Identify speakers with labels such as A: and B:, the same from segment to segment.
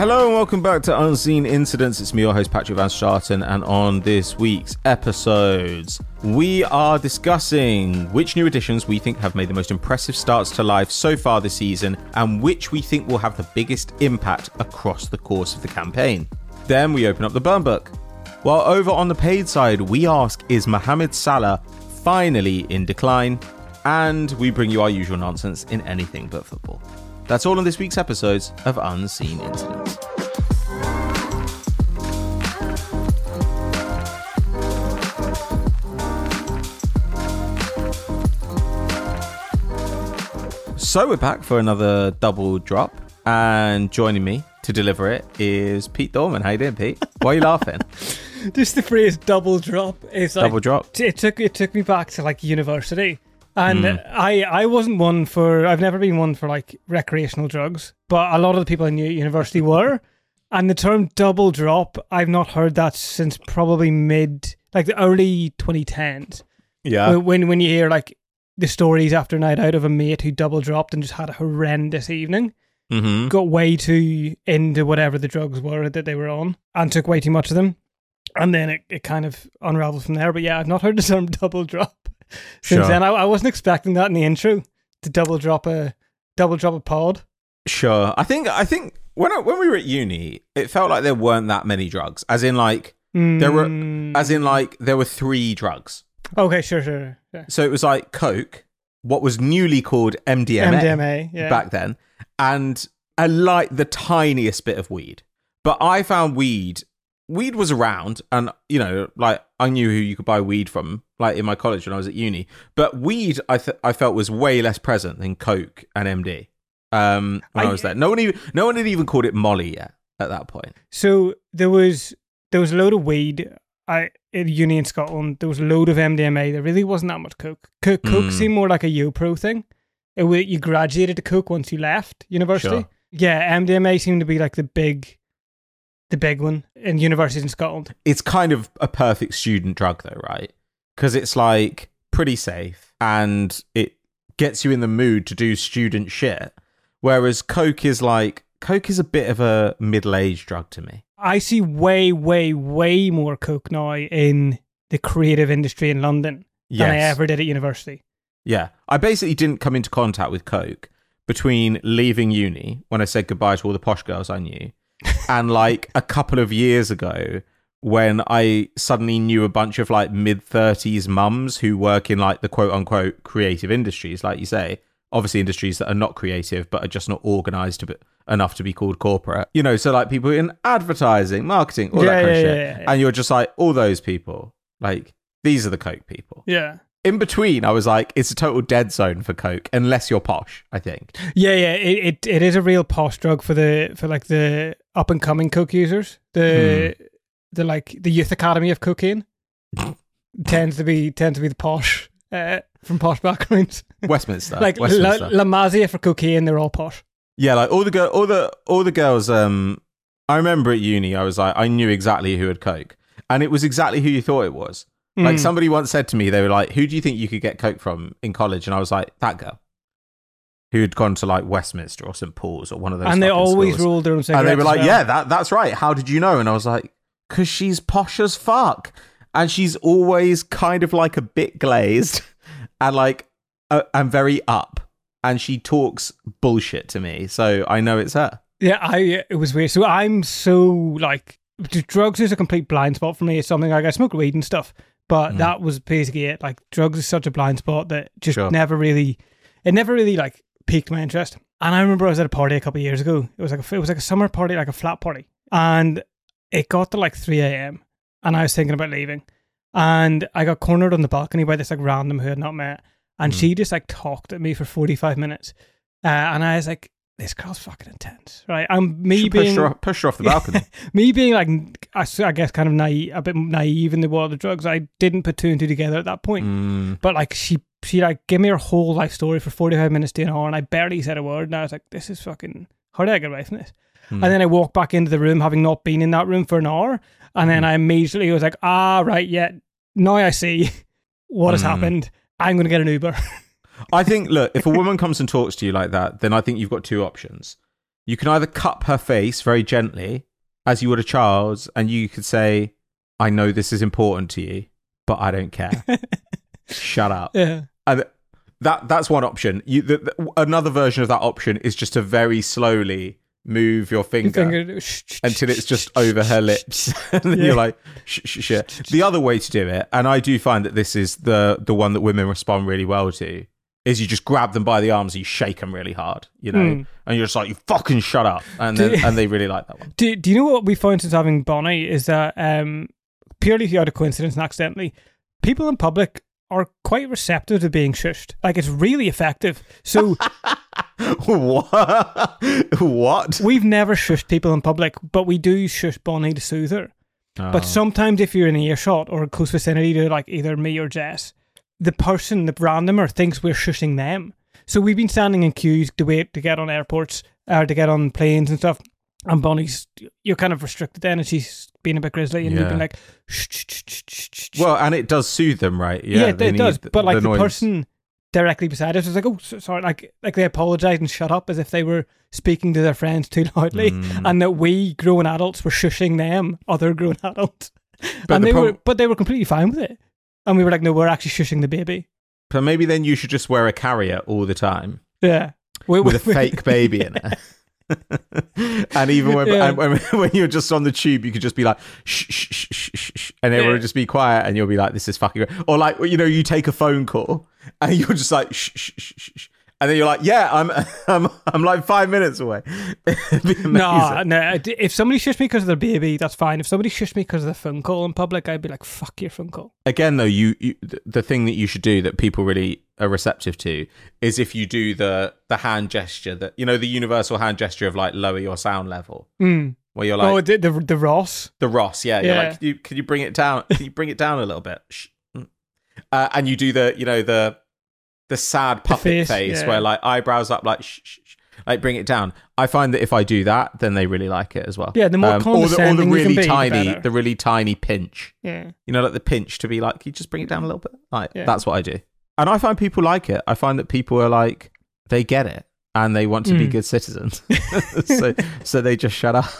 A: Hello and welcome back to Unseen Incidents. It's me, your host, Patrick Van Straten, and on this week's episodes, we are discussing which new additions we think have made the most impressive starts to life so far this season, and which we think will have the biggest impact across the course of the campaign. Then we open up the burn book. While over on the paid side, we ask, is Mohamed Salah finally in decline? And we bring you our usual nonsense in anything but football. That's all on this week's episodes of Unseen Incidents. So we're back for another double drop, and joining me to deliver it is Pete Dorman. How you doing, Pete? Why are you laughing?
B: Just the phrase "double drop" is like,
A: double drop.
B: It took me back to like university. And I wasn't one for, I've never been one for like recreational drugs, but a lot of the people I knew at university were. And the term double drop, I've not heard that since probably the early 2010s.
A: Yeah.
B: When you hear like the stories after a night out of a mate who double dropped and just had a horrendous evening, got way too into whatever the drugs were that they were on and took way too much of them. And then it kind of unraveled from there. But yeah, I've not heard the term double drop. Since then, I wasn't expecting that in the intro to double drop a pod.
A: Sure, I think when we were at uni, it felt like there weren't that many drugs. As in, like there were 3 drugs.
B: Okay, sure. Yeah.
A: So it was like Coke, what was newly called MDMA, back then, and the tiniest bit of weed. But I found weed was around, and like I knew who you could buy weed from, like in my college when I was at uni. But weed, I felt was way less present than Coke and MD. When I was there, no one had even called it Molly yet at that point.
B: So there was a load of weed. At uni in Scotland, there was a load of MDMA. There really wasn't that much Coke. Coke seemed more like a YoPro thing. You graduated to Coke once you left university.
A: Sure.
B: Yeah, MDMA seemed to be like the big one in universities in Scotland.
A: It's kind of a perfect student drug though, right? Because it's like pretty safe and it gets you in the mood to do student shit. Whereas Coke is a bit of a middle-aged drug to me.
B: I see way, way, way more Coke now in the creative industry in London than I ever did at university.
A: Yeah. I basically didn't come into contact with Coke between leaving uni, when I said goodbye to all the posh girls I knew, and like a couple of years ago when I suddenly knew a bunch of like mid-30s mums who work in like the quote-unquote creative industries, like you say, obviously industries that are not creative but are just not organised enough to be called corporate. So like people in advertising, marketing, all that kind of shit. Yeah. And you're just like, all those people, like these are the Coke people.
B: Yeah.
A: In between, I was like, it's a total dead zone for Coke, unless you're posh, I think.
B: Yeah. It is a real posh drug for the up and coming Coke users. The youth academy of cocaine tends to be the posh from posh backgrounds.
A: Westminster,
B: like
A: Westminster.
B: La Masia for cocaine, they're all posh.
A: Yeah, like all the girls. I remember at uni, I was like, I knew exactly who had Coke, and it was exactly who you thought it was. Like somebody once said to me, they were like, "Who do you think you could get Coke from in college?" And I was like, "That girl." Who had gone to like Westminster or St Paul's or one of those.
B: And they always
A: schools.
B: rolled their own cigarettes.
A: And they were like, "Yeah, that's right. How did you know?" And I was like, "'Cause she's posh as fuck, and she's always kind of like a bit glazed, and like and very up, and she talks bullshit to me, so I know it's her."
B: Yeah, it was weird. So I'm so like, drugs is a complete blind spot for me. It's something like I smoke weed and stuff, but that was basically it. Like drugs is such a blind spot that just never really like piqued my interest. And I remember I was at a party a couple of years ago. It was like a summer party, like a flat party, and it got to like 3 a.m. and I was thinking about leaving, and I got cornered on the balcony by this like random who I had not met, and she just like talked at me for 45 minutes, and I was like, this girl's fucking intense, right?
A: Push her off the balcony.
B: Me being like, I guess kind of a bit naive in the world of drugs. I didn't put 2 and 2 together at that point. But like she like gave me her whole life story for 45 minutes to an hour, and I barely said a word. And I was like, this is fucking, how do I get away from this? And then I walked back into the room, having not been in that room for an hour, and then I immediately was like, right, yeah, now I see what has happened. I'm going to get an Uber.
A: I think, look, if a woman comes and talks to you like that, then I think you've got 2 options. You can either cup her face very gently, as you would a child's, and you could say, I know this is important to you, but I don't care. Shut up.
B: Yeah.
A: And that's one option. Another version of that option is just to very slowly move your finger until it's just over her lips. And then you're like, shh. The other way to do it, and I do find that this is the one that women respond really well to, is you just grab them by the arms and you shake them really hard, and you're just like, you fucking shut up. And they really like that one.
B: Do you know what we found since having Bonnie is that purely out of coincidence and accidentally, people in public are quite receptive to being shushed. Like, it's really effective. So
A: what?
B: We've never shushed people in public, but we do shush Bonnie to soothe her.
A: Oh.
B: But sometimes if you're in earshot or a close vicinity to like either me or Jess, the person, the randomer, thinks we're shushing them. So we've been standing in queues to wait to get on airports or to get on planes and stuff. And Bonnie's, you're kind of restricted then, and she's being a bit grizzly, and you've been like, shh.
A: Well, and it does soothe them, right?
B: Yeah, it does. But like the person directly beside us was like, oh, sorry, like they apologise and shut up as if they were speaking to their friends too loudly, and that we grown adults were shushing them, other grown adults, but they were completely fine with it, and we were like, no, we're actually shushing the baby.
A: But maybe then you should just wear a carrier all the time,
B: yeah,
A: with a fake baby in it. And even when you're just on the tube, you could just be like shh, and everyone would just be quiet, and you'll be like, this is fucking great. Or like, you take a phone call and you're just like shh, and then you're like, yeah, I'm like 5 minutes away.
B: No, if somebody shushed me because of their baby, that's fine. If somebody shushed me because of the phone call in public, I'd be like, fuck your phone call.
A: Again, though, you the thing that you should do that people really are receptive to is if you do the hand gesture, that the universal hand gesture of like lower your sound level, where you're like,
B: the Ross,
A: you're like, can you bring it down? Can you bring it down a little bit? And you do the sad puppet face where like eyebrows up, like shh, like bring it down. I find that if I do that, then they really like it as well.
B: Yeah, the more condescending
A: or the really
B: you can
A: tiny,
B: be,
A: the really tiny pinch.
B: Yeah,
A: like the pinch to be like, can you just bring it down a little bit? Like that's what I do. And I find people like it. I find that people are like, they get it and they want to be good citizens. so they just shut up.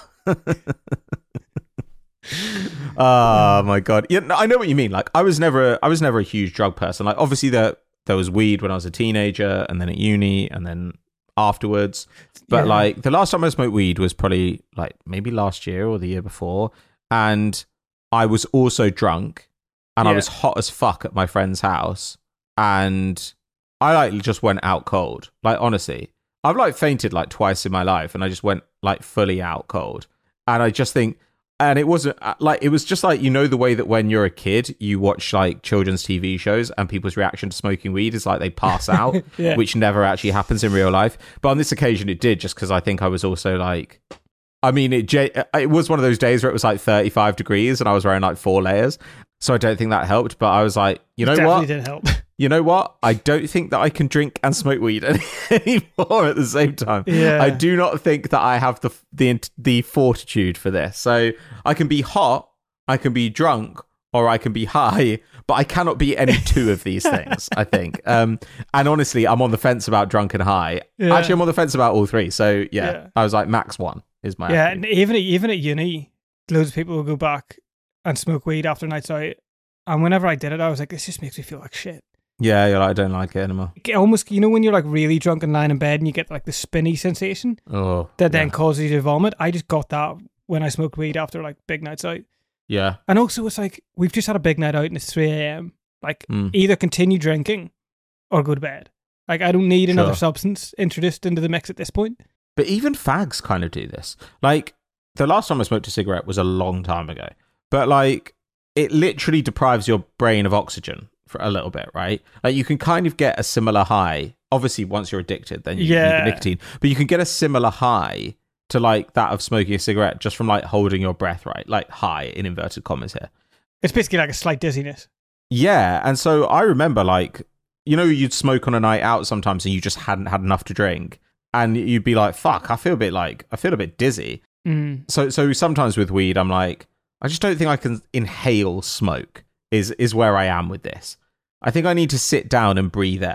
A: Oh my God. Yeah, I know what you mean. Like I was never a huge drug person. Like obviously there was weed when I was a teenager, and then at uni, and then afterwards. But like the last time I smoked weed was probably like maybe last year or the year before. And I was also drunk, and I was hot as fuck at my friend's house. And I like just went out cold. Like honestly, I've like fainted like twice in my life, and I just went like fully out cold. And I just think, and it wasn't like, it was just like, the way that when you're a kid, you watch like children's TV shows and people's reaction to smoking weed is like they pass out, which never actually happens in real life. But on this occasion it did, just because I think I was also like, I mean, it was one of those days where it was like 35 degrees and I was wearing like 4 layers. So I don't think that helped, but I was like, you know what?
B: Definitely did help.
A: You know what? I don't think that I can drink and smoke weed anymore at the same time.
B: Yeah.
A: I do not think that I have the fortitude for this. So I can be hot, I can be drunk, or I can be high, but I cannot be any two of these things, I think. And honestly, I'm on the fence about drunk and high. Yeah. Actually, I'm on the fence about all three. So I was like, max 1 is my
B: attitude. And even at uni, loads of people will go back and smoke weed after nights out. And whenever I did it, I was like, this just makes me feel like shit.
A: Yeah, you're like, I don't like it anymore.
B: Almost, when you're like really drunk and lying in bed and you get like the spinny sensation that then causes you to vomit. I just got that when I smoked weed after like big nights out.
A: Yeah.
B: And also it's like, we've just had a big night out and it's 3 a.m. Like either continue drinking or go to bed. Like I don't need another substance introduced into the mix at this point.
A: But even fags kind of do this. Like the last time I smoked a cigarette was a long time ago. But like it literally deprives your brain of oxygen for a little bit, right? Like you can kind of get a similar high. Obviously, once you're addicted, then you need the nicotine. But you can get a similar high to like that of smoking a cigarette just from like holding your breath, right? Like high in inverted commas here.
B: It's basically like a slight dizziness.
A: Yeah, and so I remember like, you'd smoke on a night out sometimes and you just hadn't had enough to drink, and you'd be like, "Fuck, I feel a bit dizzy." So sometimes with weed, I'm like, I just don't think I can inhale smoke. Is where I am with this. I think I need to sit down and breathe air.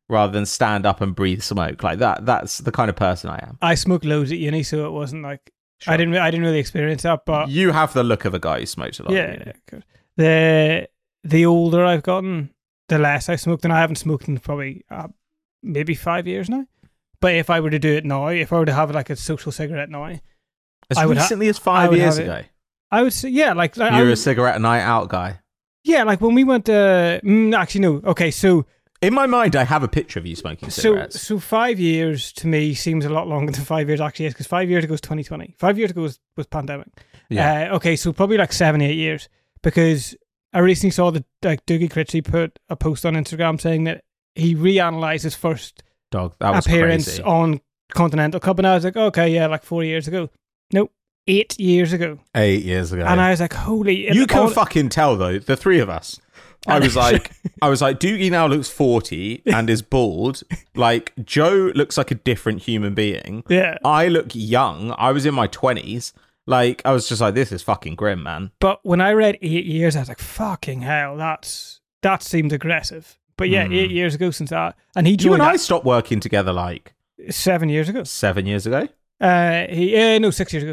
A: rather than stand up and breathe smoke. Like that's the kind of person I am.
B: I smoked loads at uni, so it wasn't like
A: Sure.
B: I didn't really experience that. But
A: you have the look of a guy who smokes a lot.
B: Yeah, good. The older I've gotten, the less I smoked, and I haven't smoked in probably maybe 5 years now. But if I were to do it now, if I were to have like a social cigarette now,
A: as recently as 5 years ago,
B: I would say, yeah, like
A: you're a cigarette night out guy.
B: Yeah, like when we went to actually no, okay, so
A: in my mind, I have a picture of you smoking cigarettes.
B: So 5 years to me seems a lot longer than 5 years actually is, because 5 years ago was 2020. 5 years ago was pandemic.
A: Yeah.
B: Okay, so probably like 7, 8 years, because I recently saw that like Dougie Critchley put a post on Instagram saying that he reanalyzed his first appearance
A: crazy.
B: on Continental Cup, and I was like, okay, yeah, like 4 years ago. Nope. 8 years ago.
A: 8 years ago.
B: And I was like, holy...
A: You can fucking tell, though, the three of us. I was like, Doogie now looks 40 and is bald. Like, Joe looks like a different human being.
B: Yeah.
A: I look young. I was in my 20s. Like, I was just like, this is fucking grim, man.
B: But when I read 8 years, I was like, fucking hell, that seemed aggressive. But yeah, 8 years ago since that. And he joined...
A: You and I stopped working together, like...
B: 7 years ago.
A: 7 years ago?
B: No, 6 years ago.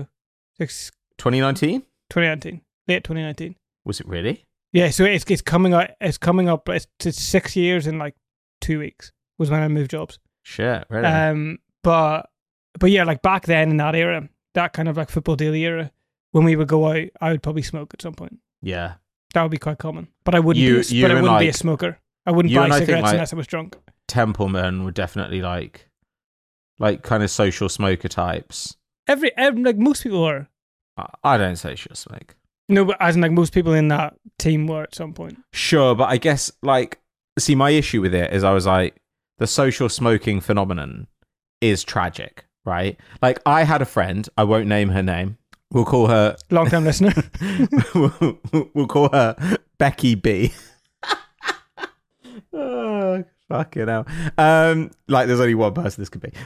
A: 2019?
B: 2019. Late 2019.
A: Was it really?
B: Yeah, so it's coming up. It's 6 years in like 2 weeks was when I moved jobs.
A: Shit, really?
B: But yeah, like back then in that era, that kind of like football daily era, when we would go out, I would probably smoke at some point.
A: Yeah,
B: that would be quite common. But I wouldn't. I wouldn't be a smoker. I wouldn't buy cigarettes unless I was drunk.
A: Templeman were definitely like kind of social smoker types.
B: Every like most people were.
A: I don't social smoke.
B: No, but as in like most people in that team were at some point.
A: Sure, but I guess like, see, my issue with it is I was like, the social smoking phenomenon is tragic, right? Like, I had a friend, I won't name her name. We'll call her...
B: Long-time listener.
A: we'll call her Becky B. Oh, fucking hell. Like, there's only one person this could be.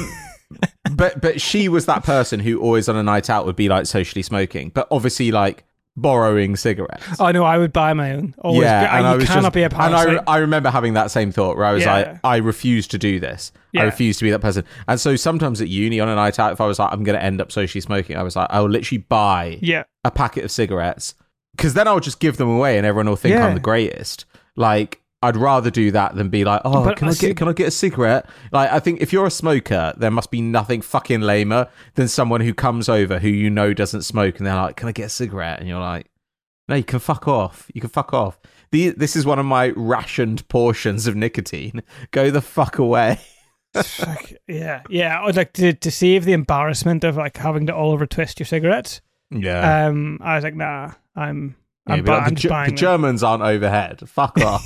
A: But she was that person who always on a night out would be like socially smoking, but obviously like borrowing cigarettes.
B: Oh no, I would buy my own. Always.
A: Yeah, and I was
B: cannot be a parasite.
A: And I remember having that same thought where I was like, I refuse to do this. Yeah. I refuse to be that person. And so sometimes at uni on a night out, if I was like, I'm going to end up socially smoking, I was like, I will literally buy a packet of cigarettes, because then I'll just give them away and everyone will think I'm the greatest. Like, I'd rather do that than be like, oh, can I get a cigarette? Like, I think if you're a smoker, there must be nothing fucking lamer than someone who comes over who you know doesn't smoke, and they're like, can I get a cigarette? And you're like, no, you can fuck off. You can fuck off. This is one of my rationed portions of nicotine. Go the fuck away.
B: Yeah. I would like to save the embarrassment of like having to Oliver Twist your cigarettes.
A: Yeah.
B: I was like, nah, I'm
A: like, the Germans aren't overhead. Fuck off.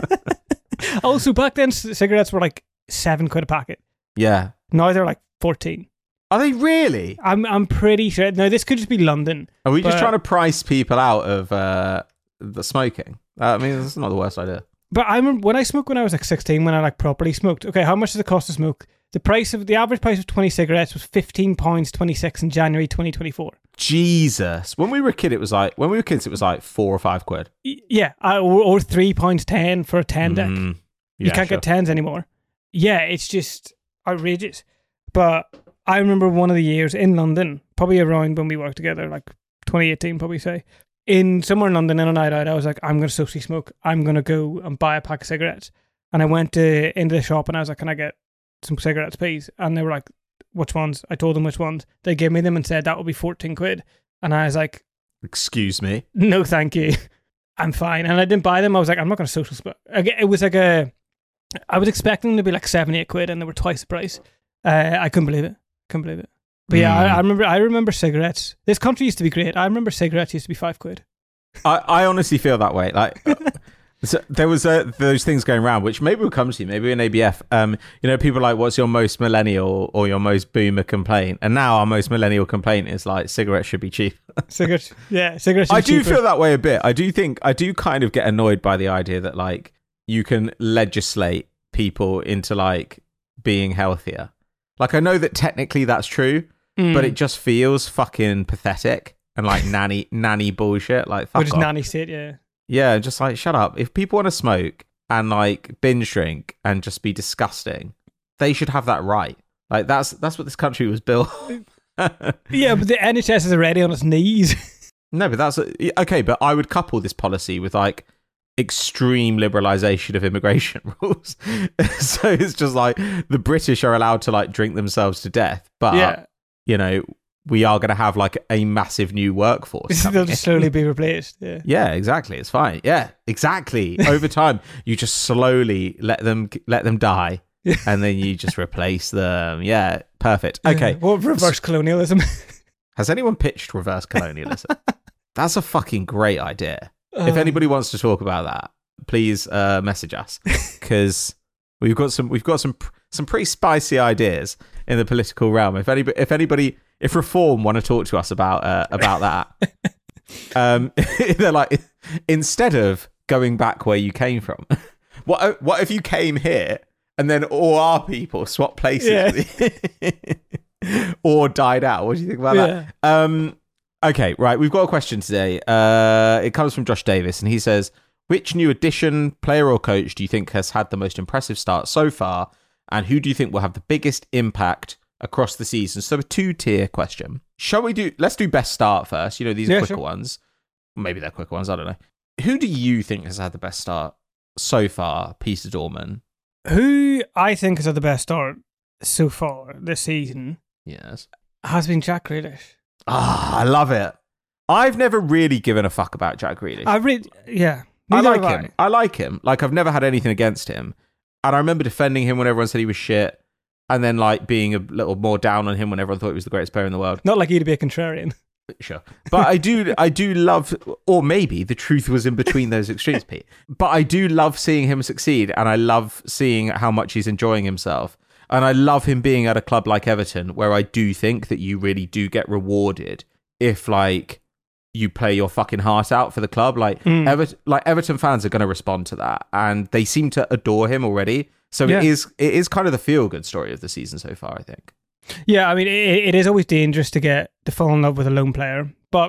B: Also, back then, cigarettes were like £7 a packet.
A: Yeah.
B: Now they're like 14.
A: Are they really?
B: I'm pretty sure. No, this could just be London.
A: Are we just trying to price people out of the smoking? I mean, that's not the worst idea.
B: But I remember when I smoked when I was like 16, when I like properly smoked. Okay, how much does it cost to smoke? The average price of 20 cigarettes was £15.26 in January 2024.
A: Jesus. When we were kids, it was like £4 or £5.
B: Yeah, or £3.10 for a 10 deck. You can't get 10s anymore. Yeah, it's just outrageous. But I remember one of the years in London, probably around when we worked together, like 2018, probably say, somewhere in London in a night out, I was like, I'm going to socially smoke. I'm going to go and buy a pack of cigarettes. And I went into the shop and I was like, can I get some cigarettes, please? And they were like, which ones? I told them which ones. They gave me them and said that would be £14. And I was like,
A: excuse me?
B: No, thank you. I'm fine. And I didn't buy them. I was like, I'm not going to social smoke. It was like I was expecting them to be like £7-8 and they were twice the price. I couldn't believe it. But yeah, I remember cigarettes. This country used to be great. I remember cigarettes used to be £5.
A: I honestly feel that way. Like, so there was those things going around, which maybe will come to you, maybe in ABF. People are like, what's your most millennial or your most boomer complaint? And now our most millennial complaint is like, cigarettes should be cheap. Cigarettes.
B: I
A: do feel that way a bit. I do kind of get annoyed by the idea that like you can legislate people into like being healthier. Like, I know that technically that's true, but it just feels fucking pathetic and like nanny bullshit. Like, fuck off.
B: Nanny shit, yeah.
A: Yeah, just like, shut up. If people want to smoke, and like binge drink and just be disgusting. They should have that right. Like that's what this country was built.
B: Yeah, but the NHS is already on its knees.
A: No, but that's okay. But I would couple this policy with like extreme liberalization of immigration rules. So it's just like the British are allowed to like drink themselves to death, but you know, we are going to have like a massive new workforce.
B: They'll just slowly be replaced.
A: Yeah, exactly. It's fine. Yeah, exactly. Over time, you just slowly let them die, and then you just replace them. Yeah, perfect. Okay.
B: What reverse colonialism?
A: Has anyone pitched reverse colonialism? That's a fucking great idea. If anybody wants to talk about that, please message us, because we've got some pretty spicy ideas in the political realm. If Reform want to talk to us about that, they're like, instead of going back where you came from, what if you came here and then all our people swap places or died out? What do you think about that? Okay, right. We've got a question today. It comes from Josh Davis, and he says, which new addition, player or coach, do you think has had the most impressive start so far, and who do you think will have the biggest impact across the season? So a 2-tier question. Let's do best start first. You know, these are quicker ones. Maybe they're quicker ones, I don't know. Who do you think has had the best start so far, Peter Dorman?
B: Who I think has had the best start so far this season has been Jack Grealish.
A: I love it. I've never really given a fuck about Jack Grealish. I like him. Like, I've never had anything against him. And I remember defending him when everyone said he was shit, and then like being a little more down on him when everyone thought he was the greatest player in the world.
B: Not like you to be a contrarian.
A: Sure. But I do love, or maybe the truth was in between those extremes, Pete. But I do love seeing him succeed, and I love seeing how much he's enjoying himself. And I love him being at a club like Everton, where I do think that you really do get rewarded if like you play your fucking heart out for the club. Like Everton fans are going to respond to that, and they seem to adore him already. So it is kind of the feel good story of the season so far, I think.
B: Yeah, I mean, it is always dangerous to fall in love with a lone player, but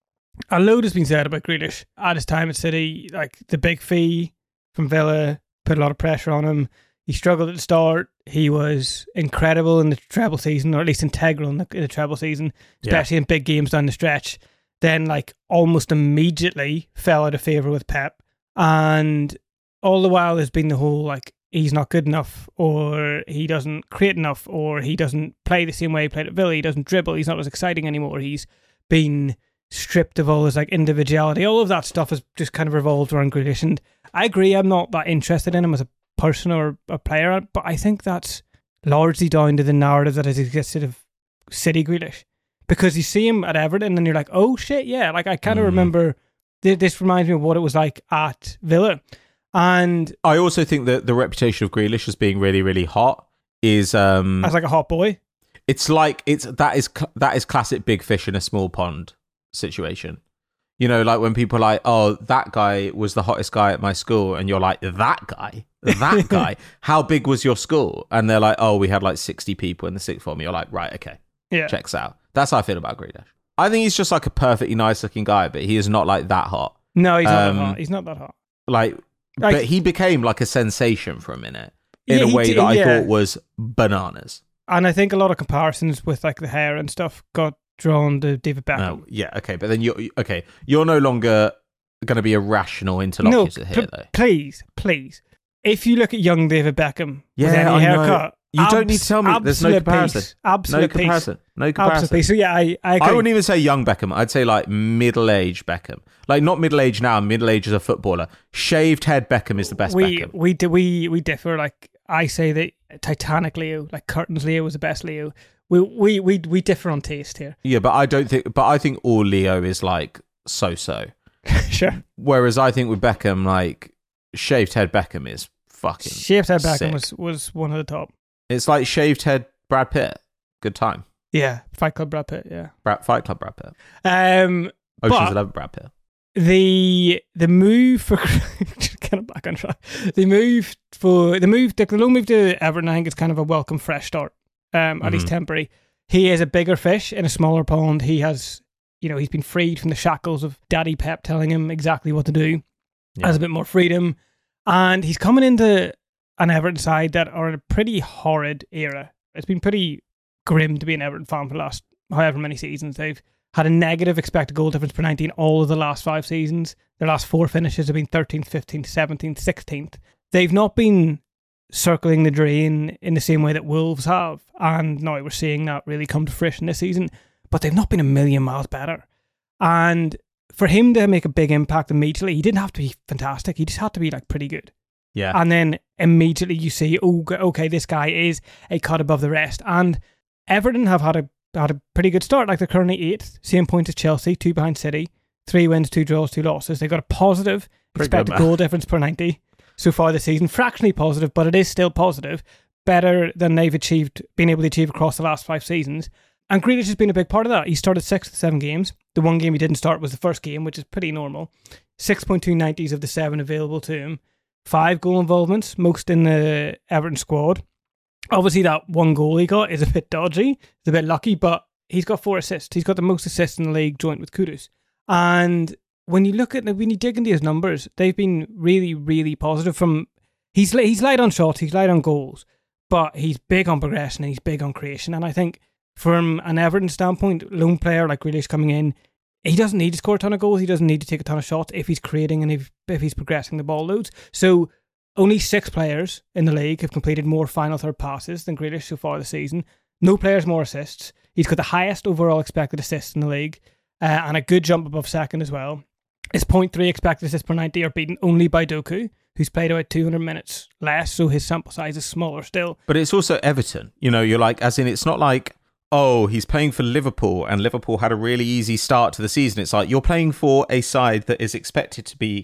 B: a load has been said about Grealish at his time at City. Like, the big fee from Villa put a lot of pressure on him. He struggled at the start. He was incredible in the treble season, or at least integral in the treble season, especially in big games down the stretch. Then, like, almost immediately fell out of favour with Pep. And all the while there's been the whole, like, he's not good enough, or he doesn't create enough, or he doesn't play the same way he played at Villa, he doesn't dribble, he's not as exciting anymore, he's been stripped of all his like individuality. All of that stuff has just kind of revolved around Grealish, and I agree, I'm not that interested in him as a person or a player, but I think that's largely down to the narrative that has existed of City Grealish, because you see him at Everton and you're like, oh shit, yeah, like I kind of remember this reminds me of what it was like at Villa. And
A: I also think that the reputation of Grealish as being really, really hot is
B: as like a hot boy.
A: It's like that is classic big fish in a small pond situation. You know, like when people are like, oh, that guy was the hottest guy at my school, and you're like, that guy, how big was your school? And they're like, oh, we had like 60 people in the sixth form. You're like, right, okay, checks out. That's how I feel about Grealish. I think he's just like a perfectly nice looking guy, but he is not like that hot.
B: No, he's not that hot. He's not that hot.
A: But he became like a sensation for a minute in a way that I thought was bananas.
B: And I think a lot of comparisons with like the hair and stuff got drawn to David Beckham.
A: Oh, yeah, okay, but then you're no longer going to be a rational interlocutor here, though.
B: Please. If you look at young David Beckham with any haircut,
A: you don't need to tell me. There's no comparison.
B: No comparison. So yeah, I agree.
A: I wouldn't even say young Beckham. I'd say like middle-aged Beckham. Like not middle-aged now, middle-aged as a footballer. Shaved head Beckham is the best Beckham.
B: We differ. Like I say that Titanic Leo, like Curtains Leo was the best Leo. We differ on taste here.
A: Yeah, but I think all Leo is like so-so.
B: Sure.
A: Whereas I think with Beckham, like shaved head Beckham is fucking
B: shaved head Beckham
A: sick.
B: was one of the top.
A: It's like shaved head Brad Pitt. Good time.
B: Yeah, Fight Club Brad Pitt. Yeah,
A: Fight Club Brad Pitt.
B: Ocean's
A: 11 Brad Pitt.
B: The move for kind of back on track. The long move to Everton, I think, is kind of a welcome fresh start. At least temporary. He is a bigger fish in a smaller pond. He has, he's been freed from the shackles of Daddy Pep telling him exactly what to do. Has a bit more freedom. And he's coming into an Everton side that are in a pretty horrid era. It's been pretty grim to be an Everton fan for the last however many seasons. They've had a negative expected goal difference per 90 in all of the last 5 seasons. Their last 4 finishes have been 13th, 15th, 17th, 16th. They've not been circling the drain in the same way that Wolves have. And now we're seeing that really come to fruition this season. But they've not been a million miles better. And for him to make a big impact immediately, he didn't have to be fantastic. He just had to be like pretty good.
A: Yeah.
B: And then immediately you see, oh, okay, this guy is a cut above the rest. And Everton have had a pretty good start. Like they're currently 8th, same points as Chelsea, 2 behind City, 3 wins, 2 draws, 2 losses. They got a positive expected goal difference per 90 so far this season. Fractionally positive, but it is still positive. Better than they've been able to achieve across the last 5 seasons. And Grealish has been a big part of that. He started 6 of the 7 games. The one game he didn't start was the first game, which is pretty normal. 6.2 90s of the 7 available to him. 5 goal involvements, most in the Everton squad. Obviously, that one goal he got is a bit dodgy. It's a bit lucky, but he's got 4 assists. He's got the most assists in the league, joint with Kudus. And when you dig into his numbers, they've been really, really positive. He's light on shots, he's light on goals, but he's big on progression and he's big on creation. And I think from an Everton standpoint, lone player like Grealish coming in, he doesn't need to score a ton of goals. He doesn't need to take a ton of shots if he's creating and if he's progressing the ball loads. So only 6 players in the league have completed more final third passes than Grealish so far this season. No players more assists. He's got the highest overall expected assists in the league and a good jump above second as well. His 0.3 expected assists per 90 are beaten only by Doku, who's played about 200 minutes less, so his sample size is smaller still.
A: But it's also Everton. You're like, as in, it's not like, oh, he's playing for Liverpool and Liverpool had a really easy start to the season. It's like you're playing for a side that is expected to be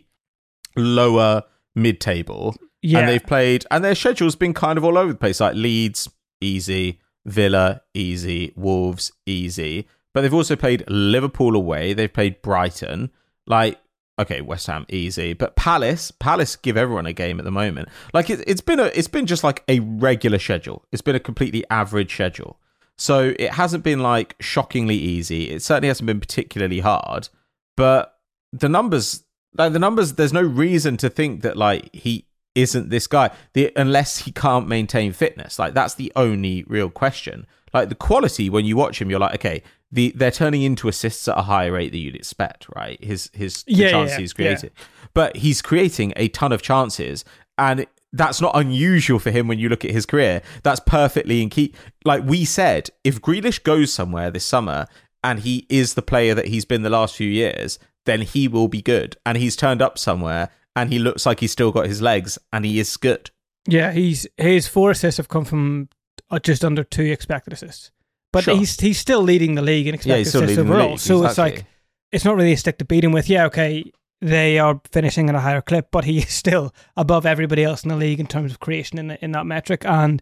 A: lower mid-table. Yeah. And they've played, and their schedule's been kind of all over the place. Like Leeds, easy. Villa, easy. Wolves, easy. But they've also played Liverpool away. They've played Brighton. Like, okay, West Ham, easy. But Palace give everyone a game at the moment. Like it's been just like a regular schedule. It's been a completely average schedule. So it hasn't been like shockingly easy. It certainly hasn't been particularly hard. But the numbers, there's no reason to think that like he isn't this guy unless he can't maintain fitness. Like that's the only real question. Like the quality when you watch him, you're like, okay, they're turning into assists at a higher rate than you'd expect, right? The chances he's creating. Yeah. But he's creating a ton of chances, and that's not unusual for him when you look at his career. That's perfectly in key. Like we said, if Grealish goes somewhere this summer and he is the player that he's been the last few years, then he will be good. And he's turned up somewhere and he looks like he's still got his legs and he is good.
B: Yeah, his 4 assists have come from just under 2 expected assists. But sure. he's still leading the league in expected assists overall. So exactly. It's like, it's not really a stick to beat him with. Yeah, okay, they are finishing at a higher clip, but he is still above everybody else in the league in terms of creation in that metric. And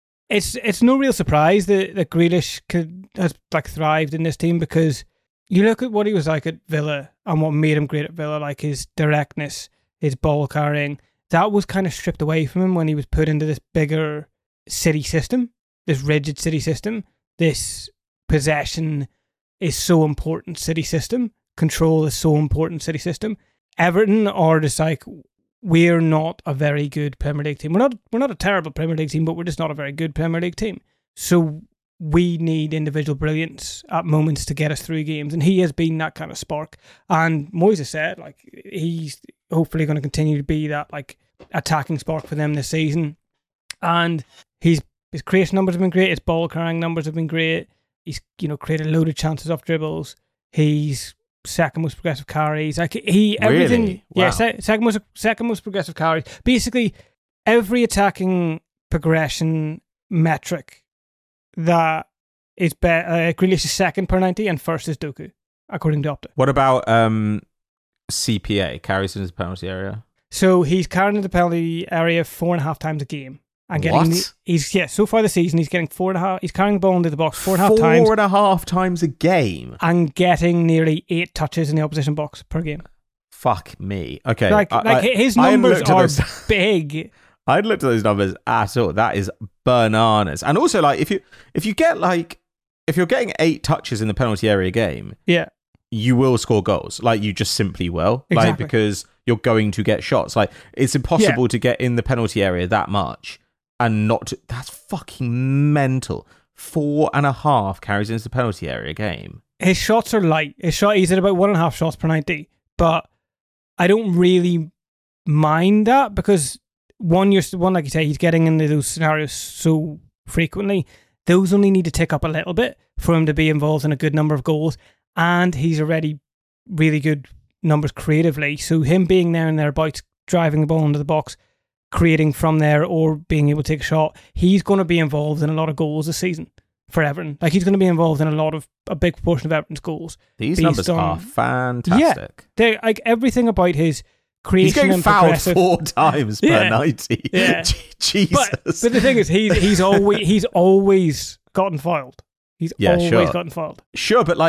B: it's no real surprise that Grealish has like thrived in this team, because you look at what he was like at Villa and what made him great at Villa, like his directness, his ball carrying. That was kind of stripped away from him when he was put into this bigger City system, this rigid City system. This possession is so important City system. Control is so important City system. Everton are just like, we're not a very good Premier League team. We're not a terrible Premier League team, but we're just not a very good Premier League team. So we need individual brilliance at moments to get us through games, and he has been that kind of spark. And Moyes has said, like, he's hopefully going to continue to be that like attacking spark for them this season. And his creation numbers have been great. His ball carrying numbers have been great. He's created a load of chances off dribbles. He's second most progressive carries. Like everything.
A: Really? Wow.
B: Yeah, second most progressive carries. Basically, every attacking progression metric that is Grealish is second per 90 and first is Doku, according to Opta.
A: What about CPA, carries in his penalty area?
B: So he's carrying in the penalty area 4.5 times a game. And getting
A: what?
B: So far this season he's getting 4.5. He's carrying the ball into the box 4.5 times.
A: 4.5 times a game,
B: and getting nearly 8 touches in the opposition box per game.
A: Fuck me. Okay,
B: his numbers are big.
A: I hadn't looked at those numbers at all. That is bananas. And also, like, if you're getting 8 touches in the penalty area game,
B: yeah,
A: you will score goals. Like, you just simply will.
B: Exactly.
A: Like, because you're going to get shots. Like, it's impossible to get in the penalty area that much and not to, that's fucking mental. 4.5 carries into the penalty area game.
B: His shots are light. He's at about 1.5 shots per 90, but I don't really mind that because one, like you say, he's getting into those scenarios so frequently. Those only need to tick up a little bit for him to be involved in a good number of goals, and he's already really good numbers creatively. So him being there and thereabouts, driving the ball into the box, creating from there, or being able to take a shot, he's going to be involved in a lot of goals this season for Everton. Like, he's going to be involved in a big proportion of Everton's goals.
A: These numbers are fantastic.
B: Yeah, like everything about his creation.
A: He's getting
B: and
A: fouled 4 times per 90.
B: Yeah.
A: Jesus.
B: But the thing is, he's always gotten fouled. He's always gotten fouled.
A: Sure, but